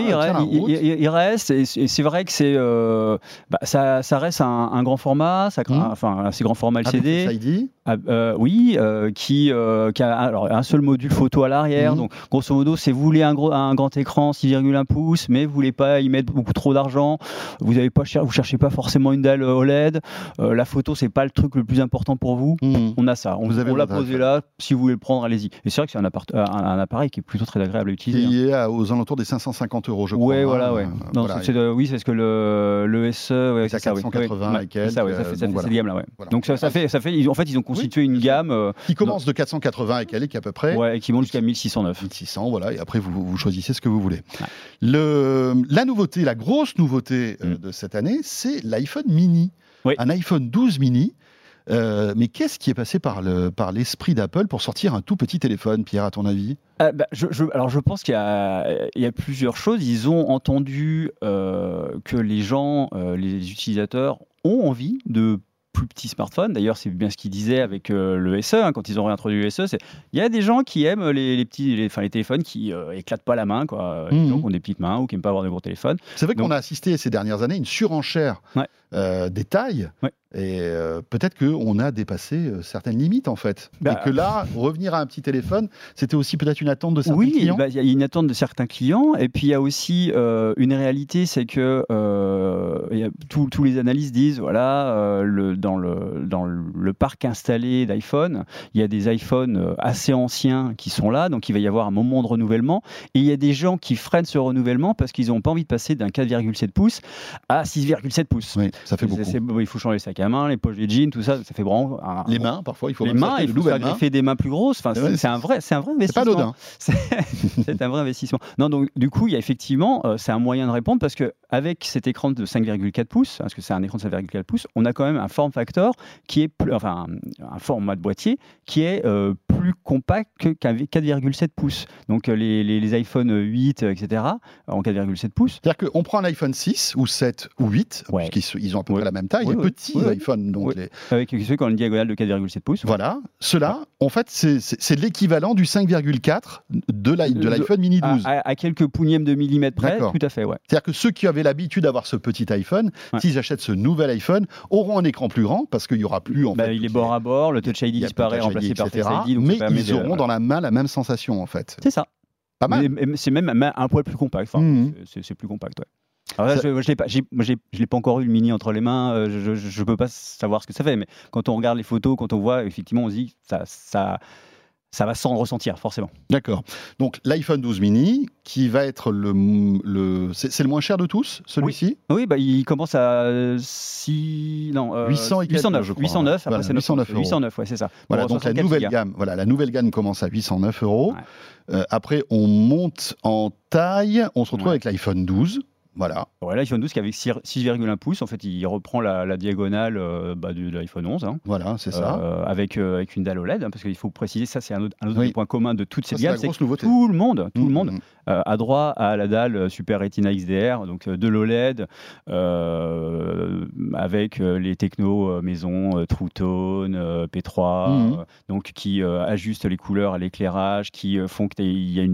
il reste, et c'est vrai que ça reste un grand format, un assez grand format LCD. Face ID. Qui a un seul module photo à l'arrière. Donc, grosso modo, si vous voulez un grand écran 6,1 pouces, mais vous voulez pas y mettre beaucoup trop d'argent, vous cherchez pas forcément une dalle OLED, la photo c'est pas le truc le plus important pour vous, on a ça, on l'a posé là, si vous voulez le prendre, allez-y. Et c'est vrai que c'est un appareil qui est plutôt très agréable à utiliser. Il est aux alentours des 550 €, je crois. Ouais, voilà. C'est parce que le SE, c'est ça, 480 et quelques. Ça fait cette gamme là, Donc ça fait, en fait, ils ont constitué une gamme qui commence de 480 et quelques à peu près, et qui monte jusqu'à 1609. 1600, voilà. Et après vous choisissez ce que vous voulez. La nouveauté, la grosse nouveauté de cette année, c'est l'iPhone mini. Un iPhone 12 mini. Mais qu'est-ce qui est passé par l'esprit d'Apple pour sortir un tout petit téléphone, Pierre, à ton avis ? Je pense qu'il y a plusieurs choses. Ils ont entendu que les gens, les utilisateurs, ont envie de plus petits smartphones. D'ailleurs, c'est bien ce qu'ils disaient avec le SE, quand ils ont réintroduit le SE. Il y a des gens qui aiment les téléphones qui éclatent pas la main, quoi. Les gens qui ont des petites mains ou qui n'aiment pas avoir de gros téléphones. C'est vrai qu'on a assisté ces dernières années à une surenchère des tailles. Et peut-être qu'on a dépassé certaines limites en fait. Et que là, revenir à un petit téléphone, c'était aussi peut-être une attente de certains clients. Oui, il y a une attente de certains clients. Et puis il y a aussi une réalité, c'est que tous les analystes disent, voilà, dans le parc installé d'iPhone, il y a des iPhones assez anciens qui sont là, donc il va y avoir un moment de renouvellement. Et il y a des gens qui freinent ce renouvellement parce qu'ils n'ont pas envie de passer d'un 4,7 pouces à 6,7 pouces. Oui, ça fait beaucoup. Il faut changer sa à main, les poches des jeans, tout ça, ça fait vraiment les mains, parfois, il faut les mains, il faut faire greffer des mains plus grosses. Enfin, c'est un vrai investissement. C'est pas anodin. C'est un vrai investissement. Non, donc du coup, il y a effectivement, c'est un moyen de répondre parce que avec cet écran de 5,4 pouces, parce que c'est un écran de 5,4 pouces, on a quand même un form factor qui est un format de boîtier qui est plus compact qu'un 4,7 pouces. Donc les iPhone 8, etc. en 4,7 pouces. C'est-à-dire qu'on prend un iPhone 6 ou 7 ou 8, puisqu'ils ont à peu près la même taille, les petits iPhone. Donc avec ceux qui ont une diagonale de 4,7 pouces. Voilà. Ceux-là, en fait, c'est l'équivalent du 5,4 de l'iPhone mini 12. À quelques pounièmes de millimètres près, tout à fait, ouais. C'est-à-dire que ceux qui avaient l'habitude d'avoir ce petit iPhone, s'ils achètent ce nouvel iPhone, auront un écran plus grand, parce qu'il n'y aura plus, en fait... Il est bord à bord, le Touch ID disparaît, remplacé par Face ID. Mais ils auront dans la main la même sensation, en fait. C'est ça. Pas mal. C'est même un poil plus compact. Enfin, c'est plus compact, ouais. Alors là, je l'ai pas encore eu le mini entre les mains, je peux pas savoir ce que ça fait, mais quand on regarde les photos, quand on voit, effectivement, on se dit ça va s'en ressentir, forcément. D'accord. Donc l'iPhone 12 mini, qui va être c'est le moins cher de tous, celui-ci ? Oui, il commence à 800 et 809, je crois. 809, après c'est 809 €. 809, ouais, c'est ça. Voilà, donc la nouvelle gamme. Voilà, la nouvelle gamme commence à 809 €. Ouais. Après, on monte en taille, on se retrouve avec l'iPhone 12. Voilà. Ouais, l'iPhone 12 qui avait 6,1 pouces, en fait, il reprend la diagonale de l'iPhone 11. Hein. Voilà, c'est ça. Avec une dalle OLED, parce qu'il faut préciser, ça c'est un autre des points communs de toutes ces gammes, c'est que tout le monde a droit à la dalle Super Retina XDR, donc de l'OLED, avec les technos maison, True Tone, P3, donc qui ajustent les couleurs à l'éclairage, qui font qu'il y a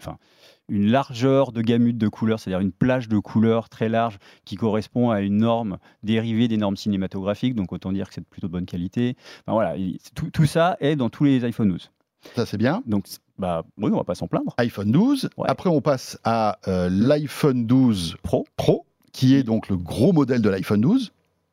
une largeur de gamut de couleurs, c'est-à-dire une plage de couleurs très large qui correspond à une norme dérivée des normes cinématographiques, donc autant dire que c'est de plutôt de bonne qualité. Enfin, voilà, tout ça est dans tous les iPhone 12. Ça, c'est bien. Donc, oui, on va pas s'en plaindre. iPhone 12. Ouais. Après, on passe à l'iPhone 12 Pro, qui est donc le gros modèle de l'iPhone 12.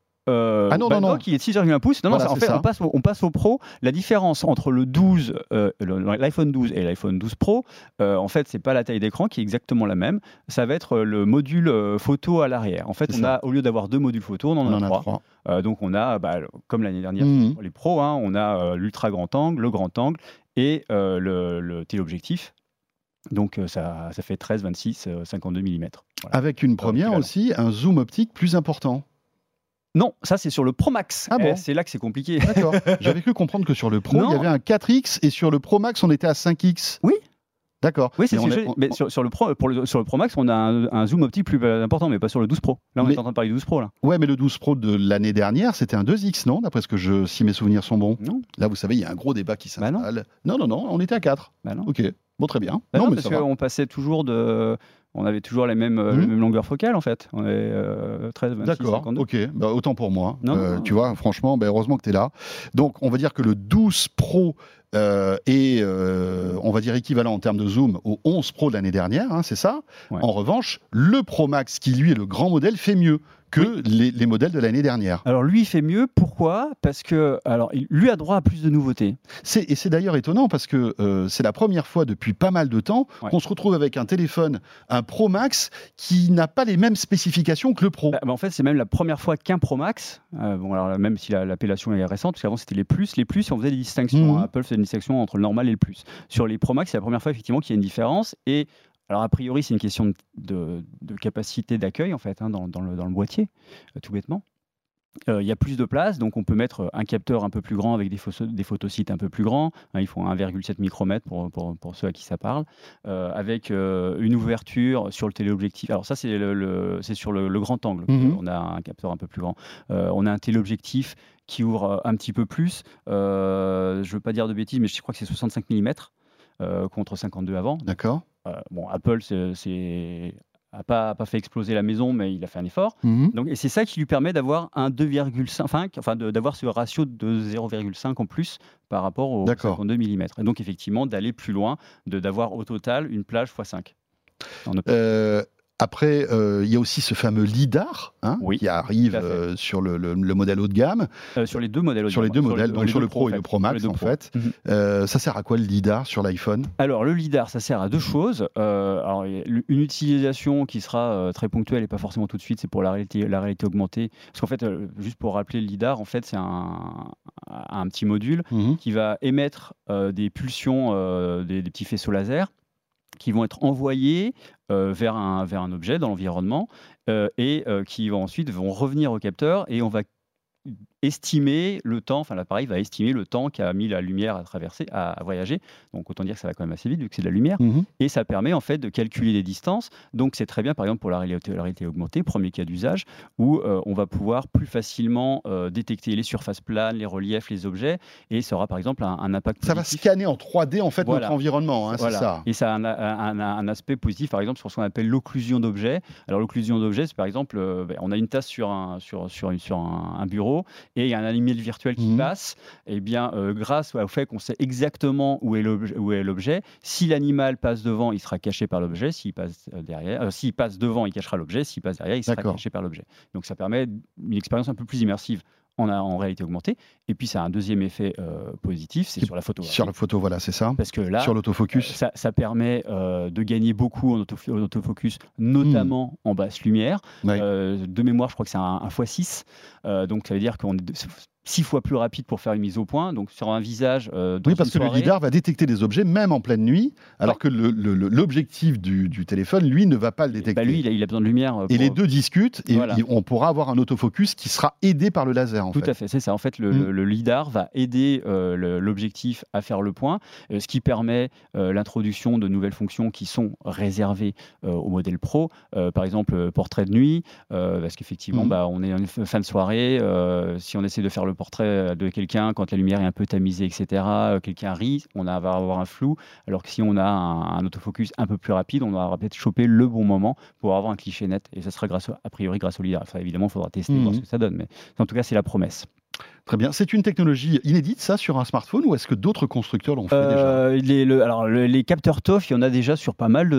Non, qui est de 6,1 pouces. Non, voilà, en fait, on passe au Pro. La différence entre le 12, l'iPhone 12 et l'iPhone 12 Pro, en fait, c'est pas la taille d'écran qui est exactement la même. Ça va être le module photo à l'arrière. En fait, au lieu d'avoir 2 modules photo, on en a 3. Donc, on a, comme l'année dernière, les Pros, on a l'ultra grand angle, le grand angle et le téléobjectif. Donc, ça fait 13, 26, 52 mm. Voilà. Avec une première aussi, un zoom optique plus important. Non, ça c'est sur le Pro Max. Ah bon ? C'est là que c'est compliqué. D'accord. J'avais cru comprendre que sur le Pro, il y avait un 4X et sur le Pro Max, on était à 5X. Oui. D'accord. Oui, mais sur le Pro Max, on a un zoom optique plus important, mais pas sur le 12 Pro. Là, on est en train de parler du 12 Pro. Là. Ouais, mais le 12 Pro de l'année dernière, c'était un 2X, non ? D'après si mes souvenirs sont bons. Non. Là, vous savez, il y a un gros débat qui s'installe. Non, on était à 4. Non. Ok, bon, très bien. Non, mais parce qu'on passait toujours on avait toujours les mêmes longueurs focales, en fait. On est 13, 26, d'accord, 52. ok. Autant pour moi. Non. Tu vois, franchement, heureusement que tu es là. Donc, on va dire que le 12 Pro est, on va dire, équivalent en termes de zoom au 11 Pro de l'année dernière, c'est ça ? Ouais. En revanche, le Pro Max, qui lui est le grand modèle, fait mieux que les modèles de l'année dernière. Alors lui, il fait mieux. Pourquoi ? Parce que lui a droit à plus de nouveautés. Et c'est d'ailleurs étonnant parce que c'est la première fois depuis pas mal de temps qu'on se retrouve avec un téléphone, un Pro Max, qui n'a pas les mêmes spécifications que le Pro. En fait, c'est même la première fois qu'un Pro Max, alors même si l'appellation est récente, parce qu'avant c'était les plus, on faisait des distinctions. Apple faisait une distinction entre le normal et le plus. Sur les Pro Max, c'est la première fois effectivement qu'il y a une différence. Et alors, a priori, c'est une question de capacité d'accueil, en fait, dans le boîtier, tout bêtement. Il y a plus de place, donc on peut mettre un capteur un peu plus grand avec des photosites un peu plus grands. Ils font 1,7 micromètres pour ceux à qui ça parle. Avec une ouverture sur le téléobjectif. Alors ça, c'est sur le grand angle. On a un capteur un peu plus grand. On a un téléobjectif qui ouvre un petit peu plus. Je ne veux pas dire de bêtises, mais je crois que c'est 65 mm contre 52 avant. D'accord. Apple pas fait exploser la maison, mais il a fait un effort. Donc, et c'est ça qui lui permet d'avoir un 2,5, d'avoir ce ratio de 0,5 en plus par rapport au 52 mm. Et donc, effectivement, d'aller plus loin, d'avoir au total une plage x5. Après, il y a aussi ce fameux LiDAR qui arrive sur le modèle haut de gamme. Sur les deux modèles haut de gamme. Sur les deux modèles, donc sur le Pro et le Pro Max, en fait. Ça sert à quoi le LiDAR sur l'iPhone ? Alors, le LiDAR, ça sert à deux choses. Alors, une utilisation qui sera très ponctuelle et pas forcément tout de suite, c'est pour la réalité augmentée. Parce qu'en fait, juste pour rappeler, le LiDAR, en fait, c'est un petit module qui va émettre des pulsions, des petits faisceaux laser qui vont être envoyés vers un objet dans l'environnement et qui ensuite vont revenir au capteur et on va estimer le temps, enfin l'appareil va estimer le temps qu'a mis la lumière à voyager. Donc autant dire que ça va quand même assez vite vu que c'est de la lumière. Et ça permet en fait de calculer les distances. Donc c'est très bien par exemple pour la réalité augmentée, premier cas d'usage, où on va pouvoir plus facilement détecter les surfaces planes, les reliefs, les objets, et ça aura par exemple un impact positif. Ça va scanner en 3D en fait notre environnement, c'est ça. Et ça a un aspect positif par exemple sur ce qu'on appelle l'occlusion d'objets. Alors l'occlusion d'objets, c'est par exemple, on a une tasse sur un bureau, et il y a un animal virtuel qui passe, et bien grâce au fait qu'on sait exactement où est l'objet, si l'animal passe devant, il sera caché par l'objet, s'il passe s'il passe devant, il cachera l'objet, s'il passe derrière, il sera caché par l'objet. Donc ça permet une expérience un peu plus immersive en réalité augmentée. Et puis ça a un deuxième effet positif, c'est sur la photo. Sur la photo, voilà, c'est ça. Parce que là, sur l'autofocus, ça permet de gagner beaucoup en autofocus, notamment en basse lumière. De mémoire, je crois que c'est un x6. Donc ça veut dire qu'on est 6 fois plus rapide pour faire une mise au point. Donc sur un visage. Oui, parce que le LiDAR va détecter des objets même en pleine nuit, alors que l'objectif du téléphone, lui, ne va pas le détecter. Lui, il a besoin de lumière. Et les deux discutent, et on pourra avoir un autofocus qui sera aidé par le laser. Tout à fait, c'est ça. En fait, le LiDAR va aider l'objectif à faire le point, ce qui permet l'introduction de nouvelles fonctions qui sont réservées au modèle Pro. Par exemple, portrait de nuit, parce qu'effectivement, on est en fin de soirée. Si on essaie de faire le portrait de quelqu'un quand la lumière est un peu tamisée, etc., quelqu'un rit, on va avoir un flou, alors que si on a un autofocus un peu plus rapide, on va peut-être choper le bon moment pour avoir un cliché net. Et ça sera a priori grâce au LiDAR. Ça, évidemment, il faudra tester, voir ce que ça donne. Mais en tout cas, c'est la promesse. Très bien. C'est une technologie inédite, ça, sur un smartphone, ou est-ce que d'autres constructeurs l'ont fait déjà ? Les capteurs TOF, il y en a déjà sur pas mal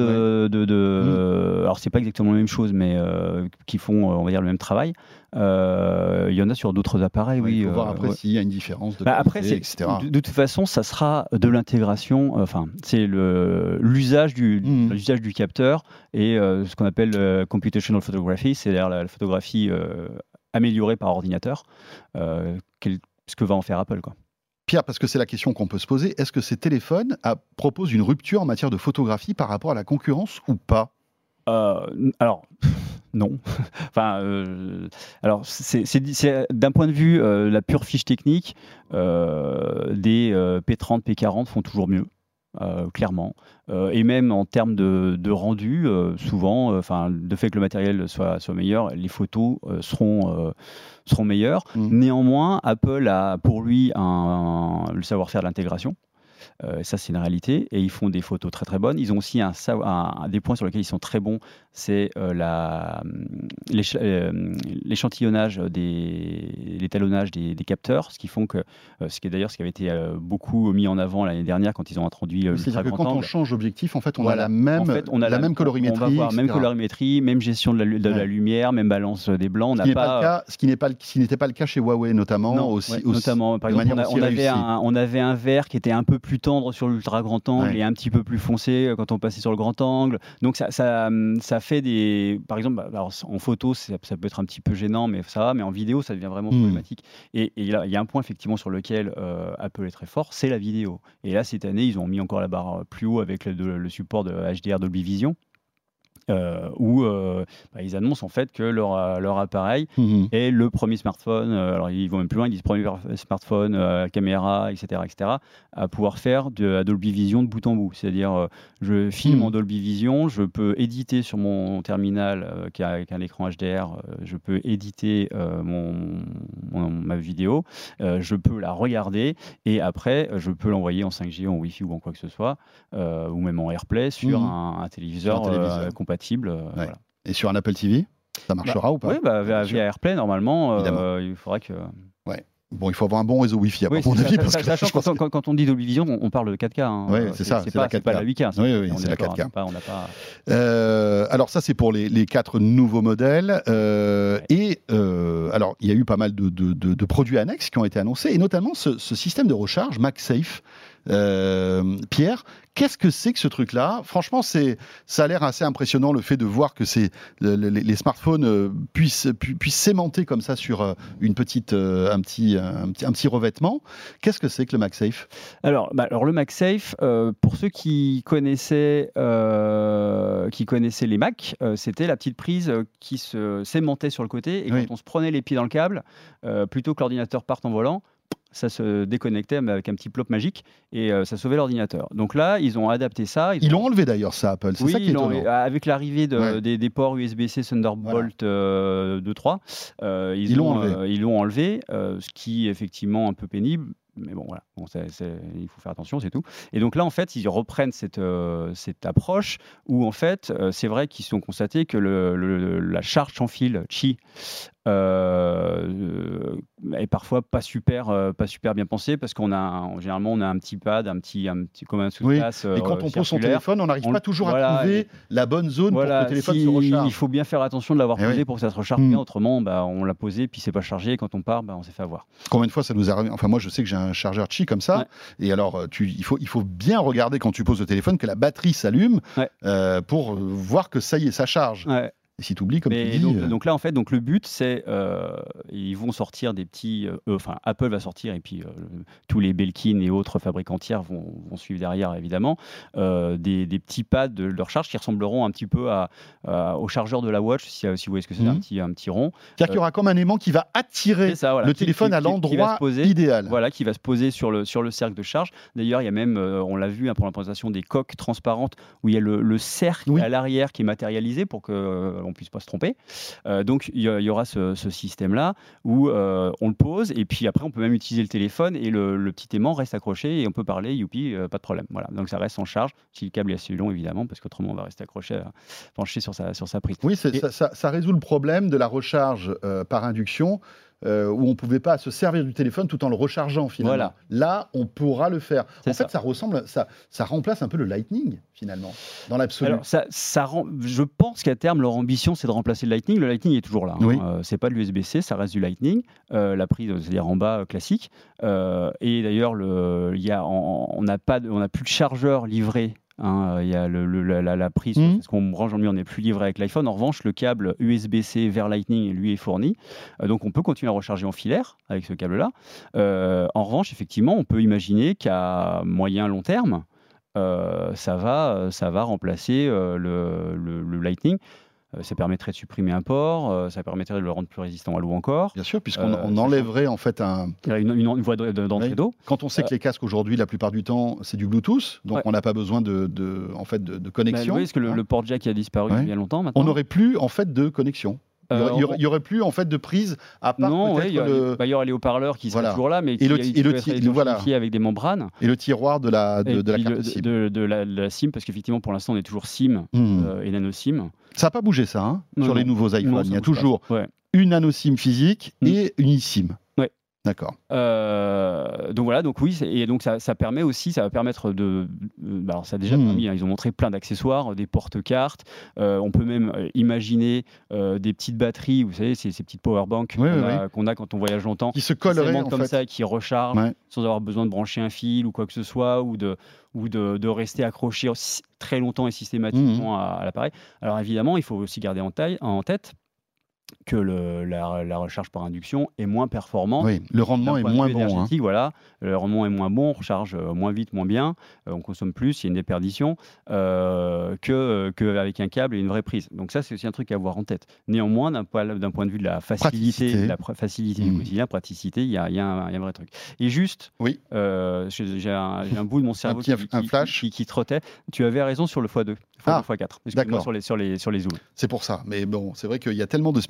alors, c'est pas exactement la même chose, mais qui font, on va dire, le même travail. Il y en a sur d'autres appareils, oui. Il faut voir après s'il y a une différence de qualité, après, etc. De toute façon, ça sera de l'intégration. C'est l'usage du capteur et ce qu'on appelle computational photography, c'est-à-dire la photographie améliorée par ordinateur. Ce que va en faire Apple, quoi. Pierre, parce que c'est la question qu'on peut se poser, est-ce que ces téléphones proposent une rupture en matière de photographie par rapport à la concurrence ou pas ? Alors, non. Alors, c'est d'un point de vue la pure fiche technique, des P30, P40 font toujours mieux. Clairement. Et même en termes de rendu, souvent, de fait que le matériel soit meilleur, les photos seront meilleures. Néanmoins, Apple a pour lui le savoir-faire de l'intégration. Ça, c'est une réalité. Et ils font des photos très très bonnes. Ils ont aussi des points sur lesquels ils sont très bons. C'est l'échantillonnage, l'étalonnage des capteurs, ce qui font que, ce qui avait été beaucoup mis en avant l'année dernière quand ils ont introduit l'ultra grand angle. Quand on change d'objectif, en fait, on a la même colorimétrie. On va voir même colorimétrie, même gestion de la lumière, même balance des blancs. Ce qui n'était pas le cas chez Huawei, notamment. Notamment, par exemple, on avait un vert qui était un peu plus tendre sur l'ultra grand angle et un petit peu plus foncé quand on passait sur le grand angle. Donc ça fait des... Par exemple, alors en photo, ça peut être un petit peu gênant, mais ça va, mais en vidéo, ça devient vraiment problématique. Et il y a un point effectivement sur lequel Apple est très fort, c'est la vidéo. Et là, cette année, ils ont mis encore la barre plus haut avec le support de HDR Dolby Vision. Où ils annoncent en fait que leur appareil est le premier smartphone, alors ils vont même plus loin, ils disent premier smartphone, caméra, etc., à pouvoir faire de Dolby Vision de bout en bout. C'est-à-dire, je filme en Dolby Vision, je peux éditer sur mon terminal qui a un écran HDR, je peux éditer ma vidéo, je peux la regarder et après, je peux l'envoyer en 5G, en Wi-Fi ou en quoi que ce soit, ou même en AirPlay sur un téléviseur compatible. Voilà. Et sur un Apple TV, ça marchera ou pas? Oui, via AirPlay, normalement, il faudra que... Bon, il faut avoir un bon réseau Wi-Fi, à mon avis. Sachant que quand on dit Dolby Vision, on parle de 4K. Hein. Oui, c'est ça, c'est la 4K. C'est pas la 8K. Oui, c'est la 4K. Alors ça, c'est pour les 4 nouveaux modèles. Alors, il y a eu pas mal de produits annexes qui ont été annoncés, et notamment ce système de recharge MagSafe. Pierre, qu'est-ce que c'est que ce truc-là? Franchement, ça a l'air assez impressionnant, le fait de voir que les smartphones puissent s'aimanter comme ça sur un petit revêtement. Qu'est-ce que c'est que le MagSafe? Alors le MagSafe, pour ceux qui connaissaient les Mac, c'était la petite prise qui s'aimantait sur le côté, et quand on se prenait les pieds dans le câble, plutôt que l'ordinateur parte en volant, ça se déconnectait avec un petit plop magique, et ça sauvait l'ordinateur. Donc là, ils ont adapté ça. Ils l'ont enlevé d'ailleurs, ça, Apple. C'est ça qui est étonnant. Avec l'arrivée des ports USB-C Thunderbolt 2.3, ils l'ont enlevé, ce qui est effectivement un peu pénible. Mais bon, voilà, il faut faire attention, c'est tout. Et donc là, en fait, ils reprennent cette approche où, en fait, c'est vrai qu'ils ont constaté que la charge sans fil Qi est parfois pas super bien pensée, parce généralement on a un petit pad, comme un sous-classe. Et quand on pose son téléphone, on n'arrive pas toujours à trouver la bonne zone pour que le téléphone se recharge. Il faut bien faire attention de l'avoir posé pour que ça se recharge bien. Autrement, on l'a posé, puis c'est pas chargé, et quand on part, on s'est fait avoir. Combien de fois ça nous arrive? Enfin, moi, je sais que j'ai un chargeur Qi comme ça, et alors il faut bien regarder quand tu poses le téléphone que la batterie s'allume pour voir que ça y est, ça charge. Et si tu oublies, comme tu dis... Donc là, en fait, le but, c'est... ils vont sortir des petits... Apple va sortir, et puis tous les Belkin et autres fabricants tiers vont suivre derrière, évidemment, des petits pads de recharge qui ressembleront un petit peu au chargeur de la Watch, si vous voyez ce que c'est, un petit rond. C'est-à-dire qu'il y aura comme un aimant qui va attirer le téléphone à l'endroit idéal. Voilà, qui va se poser sur le cercle de charge. D'ailleurs, il y a même, on l'a vu pour la présentation, des coques transparentes où il y a le cercle à l'arrière qui est matérialisé pour que on puisse pas se tromper. Donc il y aura ce système-là où on le pose, et puis après on peut même utiliser le téléphone, et le petit aimant reste accroché, et on peut parler, youpi, pas de problème. Voilà. Donc ça reste en charge, si le câble est assez long, évidemment, parce qu'autrement on va rester accroché, penché sur sa prise. Oui, ça résout le problème de la recharge par induction, où on ne pouvait pas se servir du téléphone tout en le rechargeant, finalement. Voilà. Là, on pourra le faire. En fait, ça remplace un peu le Lightning, finalement, dans l'absolu. Alors, je pense qu'à terme, leur ambition, c'est de remplacer le Lightning. Le Lightning est toujours là. C'est pas de l'USB-C, ça reste du Lightning. La prise, c'est-à-dire en bas, classique. Et d'ailleurs, on n'a plus de chargeur livré. Il y a la prise, parce qu'on branche en mieux, on n'est plus livré avec l'iPhone. En revanche, le câble USB-C vers Lightning, lui, est fourni. Donc, on peut continuer à recharger en filaire avec ce câble-là. En revanche, effectivement, on peut imaginer qu'à moyen-long terme, ça va remplacer le Lightning. Ça permettrait de supprimer un port, ça permettrait de le rendre plus résistant à l'eau encore. Bien sûr, puisqu'on enlèverait en fait une voie d'entrée d'eau. Quand on sait que les casques aujourd'hui, la plupart du temps, c'est du Bluetooth, donc on n'a pas besoin de connexion. Oui, parce que le port jack a disparu il y a longtemps maintenant. On n'aurait plus en fait de connexion. Il y aurait plus en fait de prise à part peut-être il y aurait les haut-parleurs qui seraient toujours là, mais qui être avec des membranes. Et le tiroir de la carte SIM. De la SIM, parce qu'effectivement pour l'instant on est toujours SIM et nano SIM. Ça n'a pas bougé ça, sur les nouveaux iPhones. Il y a toujours une nano SIM physique et une eSIM. D'accord. Donc voilà, donc oui, et donc ça permet aussi, ça va permettre de. Alors ça a déjà permis, ils ont montré plein d'accessoires, des porte-cartes. On peut même imaginer des petites batteries, vous savez, ces petites powerbanks qu'on a quand on voyage longtemps, qui se colleraient comme ça, et qui rechargent sans avoir besoin de brancher un fil ou quoi que ce soit, ou de rester accroché très longtemps et systématiquement à l'appareil. Alors évidemment, il faut aussi garder en tête que la recharge par induction est moins performante. Oui, le rendement est moins bon. Voilà, le rendement est moins bon, on recharge moins vite, moins bien, on consomme plus, il y a une déperdition qu'avec un câble et une vraie prise. Donc ça, c'est aussi un truc à avoir en tête. Néanmoins, d'un point de vue de la facilité du quotidien, praticité, il y a un vrai truc. Et juste, j'ai un bout de mon cerveau qui trottait. Tu avais raison sur le x2, x4. Excuse-moi, sur les zooms. C'est pour ça. Mais bon, c'est vrai qu'il y a tellement de spécificités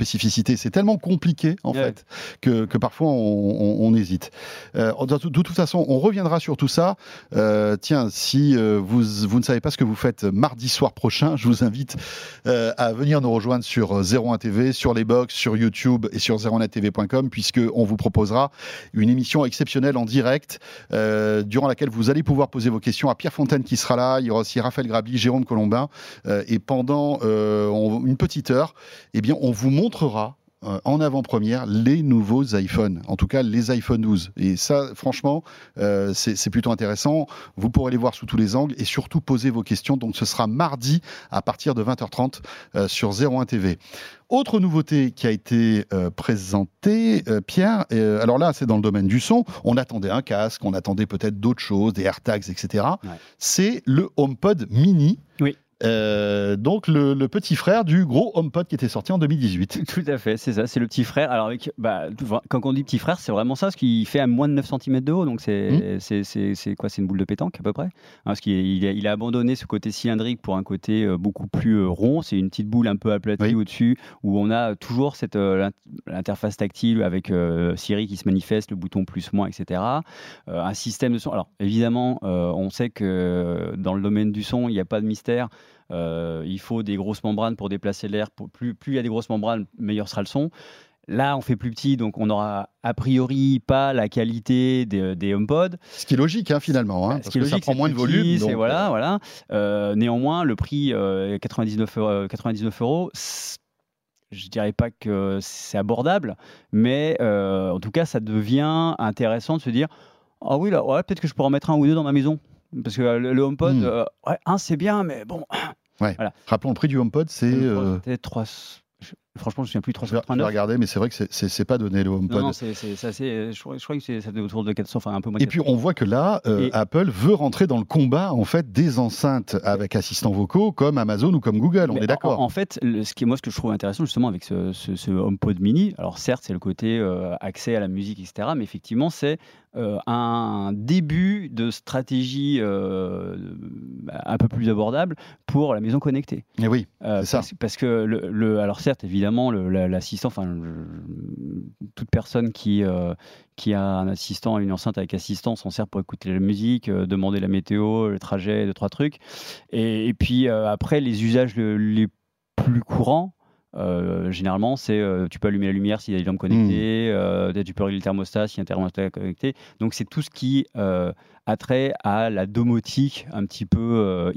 spécificités. C'est tellement compliqué, en fait, que parfois on hésite. De toute façon, on reviendra sur tout ça. Tiens, si vous ne savez pas ce que vous faites mardi soir prochain, je vous invite à venir nous rejoindre sur 01 TV, sur les box, sur YouTube et sur 01nettv.com, puisqu'on vous proposera une émission exceptionnelle en direct, durant laquelle vous allez pouvoir poser vos questions à Pierre Fontaine qui sera là. Il y aura aussi Raphaël Grabli, Jérôme Colombin. Et pendant une petite heure, eh bien, on vous montrera en avant-première les nouveaux iPhones, en tout cas les iPhone 12. Et ça, franchement, c'est plutôt intéressant. Vous pourrez les voir sous tous les angles et surtout poser vos questions. Donc ce sera mardi à partir de 20h30 sur 01 TV. Autre nouveauté qui a été présentée, Pierre, alors là c'est dans le domaine du son, on attendait un casque, on attendait peut-être d'autres choses, des AirTags, etc. Ouais. C'est le HomePod Mini. Oui. Donc le petit frère du gros HomePod qui était sorti en 2018. Tout à fait, c'est ça, c'est le petit frère. Alors quand on dit petit frère, c'est vraiment ça, ce qui fait à moins de 9 cm de haut, donc c'est quoi, c'est une boule de pétanque à peu près, parce qu'il a abandonné ce côté cylindrique pour un côté beaucoup plus rond. C'est une petite boule un peu aplatie au-dessus, où on a toujours cette l'interface tactile avec Siri qui se manifeste, le bouton plus, moins, etc. Un système de son. Alors évidemment, on sait que dans le domaine du son, il n'y a pas de mystère. Il faut des grosses membranes pour déplacer l'air. Plus il y a des grosses membranes, meilleur sera le son. Là, on fait plus petit, donc on n'aura a priori pas la qualité des HomePod. Ce qui est logique, finalement, parce que ça prend moins de volume. Donc... Voilà. Néanmoins, le prix 99 €, je dirais pas que c'est abordable, mais en tout cas, ça devient intéressant de se dire ah oui, là, peut-être que je pourrais en mettre un ou deux dans ma maison. Parce que le HomePod, c'est bien, mais bon. Ouais. Voilà. Rappelons le prix du HomePod, c'est. Peut-être 3. Franchement, je ne me souviens plus, 389. Je vais regarder, mais c'est vrai que c'est pas donné le HomePod. Non, c'est assez. Je crois que c'est autour de 400, enfin un peu moins. Et puis on voit que là, Apple veut rentrer dans le combat en fait des enceintes avec assistants vocaux comme Amazon ou comme Google. On est d'accord. En fait, ce que je trouve intéressant justement avec ce HomePod Mini, alors certes, c'est le côté accès à la musique, etc. Mais effectivement, c'est un début de stratégie un peu plus abordable pour la maison connectée. Et oui, c'est ça. Parce que alors certes, évidemment, l'assistant, toute personne qui a un assistant, une enceinte avec assistant s'en sert pour écouter la musique, demander la météo, le trajet, 2-3 trucs. Et puis après, les usages les plus courants, généralement, c'est tu peux allumer la lumière s'il y a des lampes connectées, tu peux régler le thermostat s'il y a un thermostat connecté. Donc c'est tout ce qui a trait à la domotique un petit peu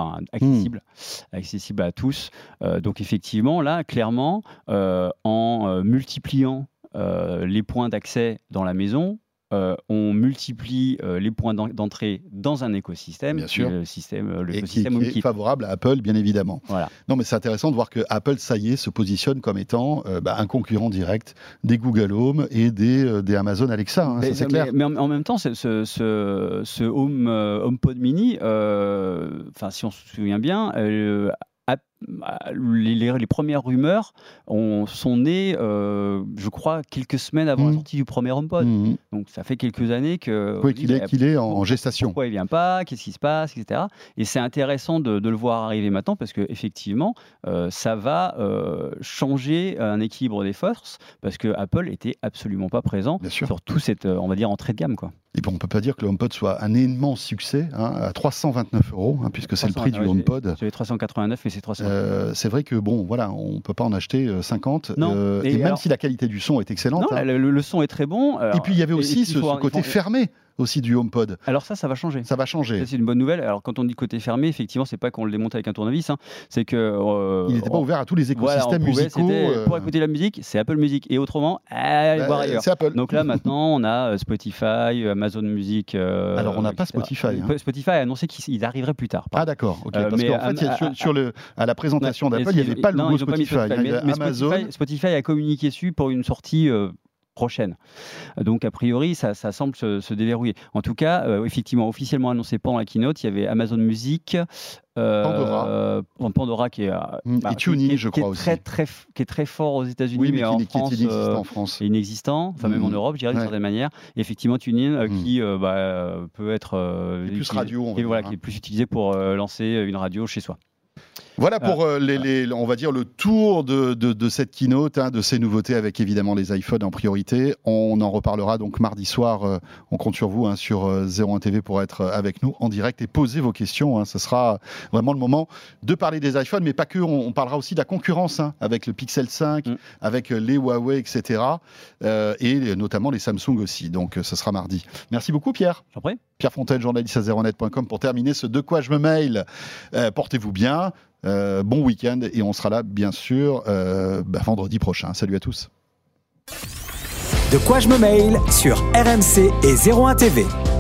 accessible à tous. Donc effectivement, là, clairement, en multipliant les points d'accès dans la maison, on multiplie les points d'entrée dans un écosystème, bien sûr, l'écosystème qui est favorable à Apple, bien évidemment. Voilà. Non, mais c'est intéressant de voir que Apple, ça y est, se positionne comme étant un concurrent direct des Google Home et des Amazon Alexa. Ça, c'est clair. Mais en même temps, ce HomePod Mini, si on se souvient bien, les premières rumeurs sont nées, je crois, quelques semaines avant la sortie du premier HomePod. Donc ça fait quelques années qu'il est en gestation. Pourquoi il ne vient pas, qu'est-ce qui se passe, etc. Et c'est intéressant de le voir arriver maintenant parce qu'effectivement, ça va changer un équilibre des forces parce que Apple n'était absolument pas présent sur toute cette, on va dire, entrée de gamme, quoi. Et puis on ne peut pas dire que le HomePod soit un immense succès, à 329 €, puisque c'est le prix du HomePod. J'avais 389 et c'est 300. C'est vrai que on ne peut pas en acheter 50. Non. Et même si la qualité du son est excellente. Non, le son est très bon. Alors, et puis il y avait aussi ce côté fermé aussi du HomePod. Alors ça va changer. Ça va changer. Ça, c'est une bonne nouvelle. Alors quand on dit côté fermé, effectivement, c'est pas qu'on le démonte avec un tournevis, c'est que il n'était pas ouvert à tous les écosystèmes musicaux. Pour écouter la musique, c'est Apple Music, et autrement, voir ailleurs. C'est Apple. Donc là maintenant, on a Spotify, Amazon Music. Alors on n'a pas Spotify. Spotify a annoncé qu'il arriverait plus tard. Ah d'accord. Ok. Parce qu'en fait, à la présentation d'Apple, il n'y avait pas le logo Spotify. Mais Spotify a communiqué dessus pour une sortie prochaine. Donc, a priori, ça semble se déverrouiller. En tout cas, effectivement, officiellement annoncé pendant la keynote, il y avait Amazon Music, Pandora qui est et TuneIn, je crois aussi, qui est très fort aux États-Unis, mais en France, est inexistant en France, et inexistant, même en Europe, je dirais d'une certaine manière. Et effectivement, TuneIn qui peut être plus radio, qui est plus utilisé pour lancer une radio chez soi. Voilà pour on va dire le tour de cette keynote, de ces nouveautés avec évidemment les iPhones en priorité. On en reparlera donc mardi soir. On compte sur vous sur 01 TV pour être avec nous en direct et poser vos questions. Ce sera vraiment le moment de parler des iPhones, mais pas que. On parlera aussi de la concurrence avec le Pixel 5, avec les Huawei, etc. Et notamment les Samsung aussi. Donc ce sera mardi. Merci beaucoup Pierre. J'en prie. Pierre Fontaine, journaliste à 0net.com pour terminer ce De quoi je me mail. Portez-vous bien. Bon week-end et on sera là bien sûr vendredi prochain. Salut à tous. De quoi je me mail sur RMC et 01 TV.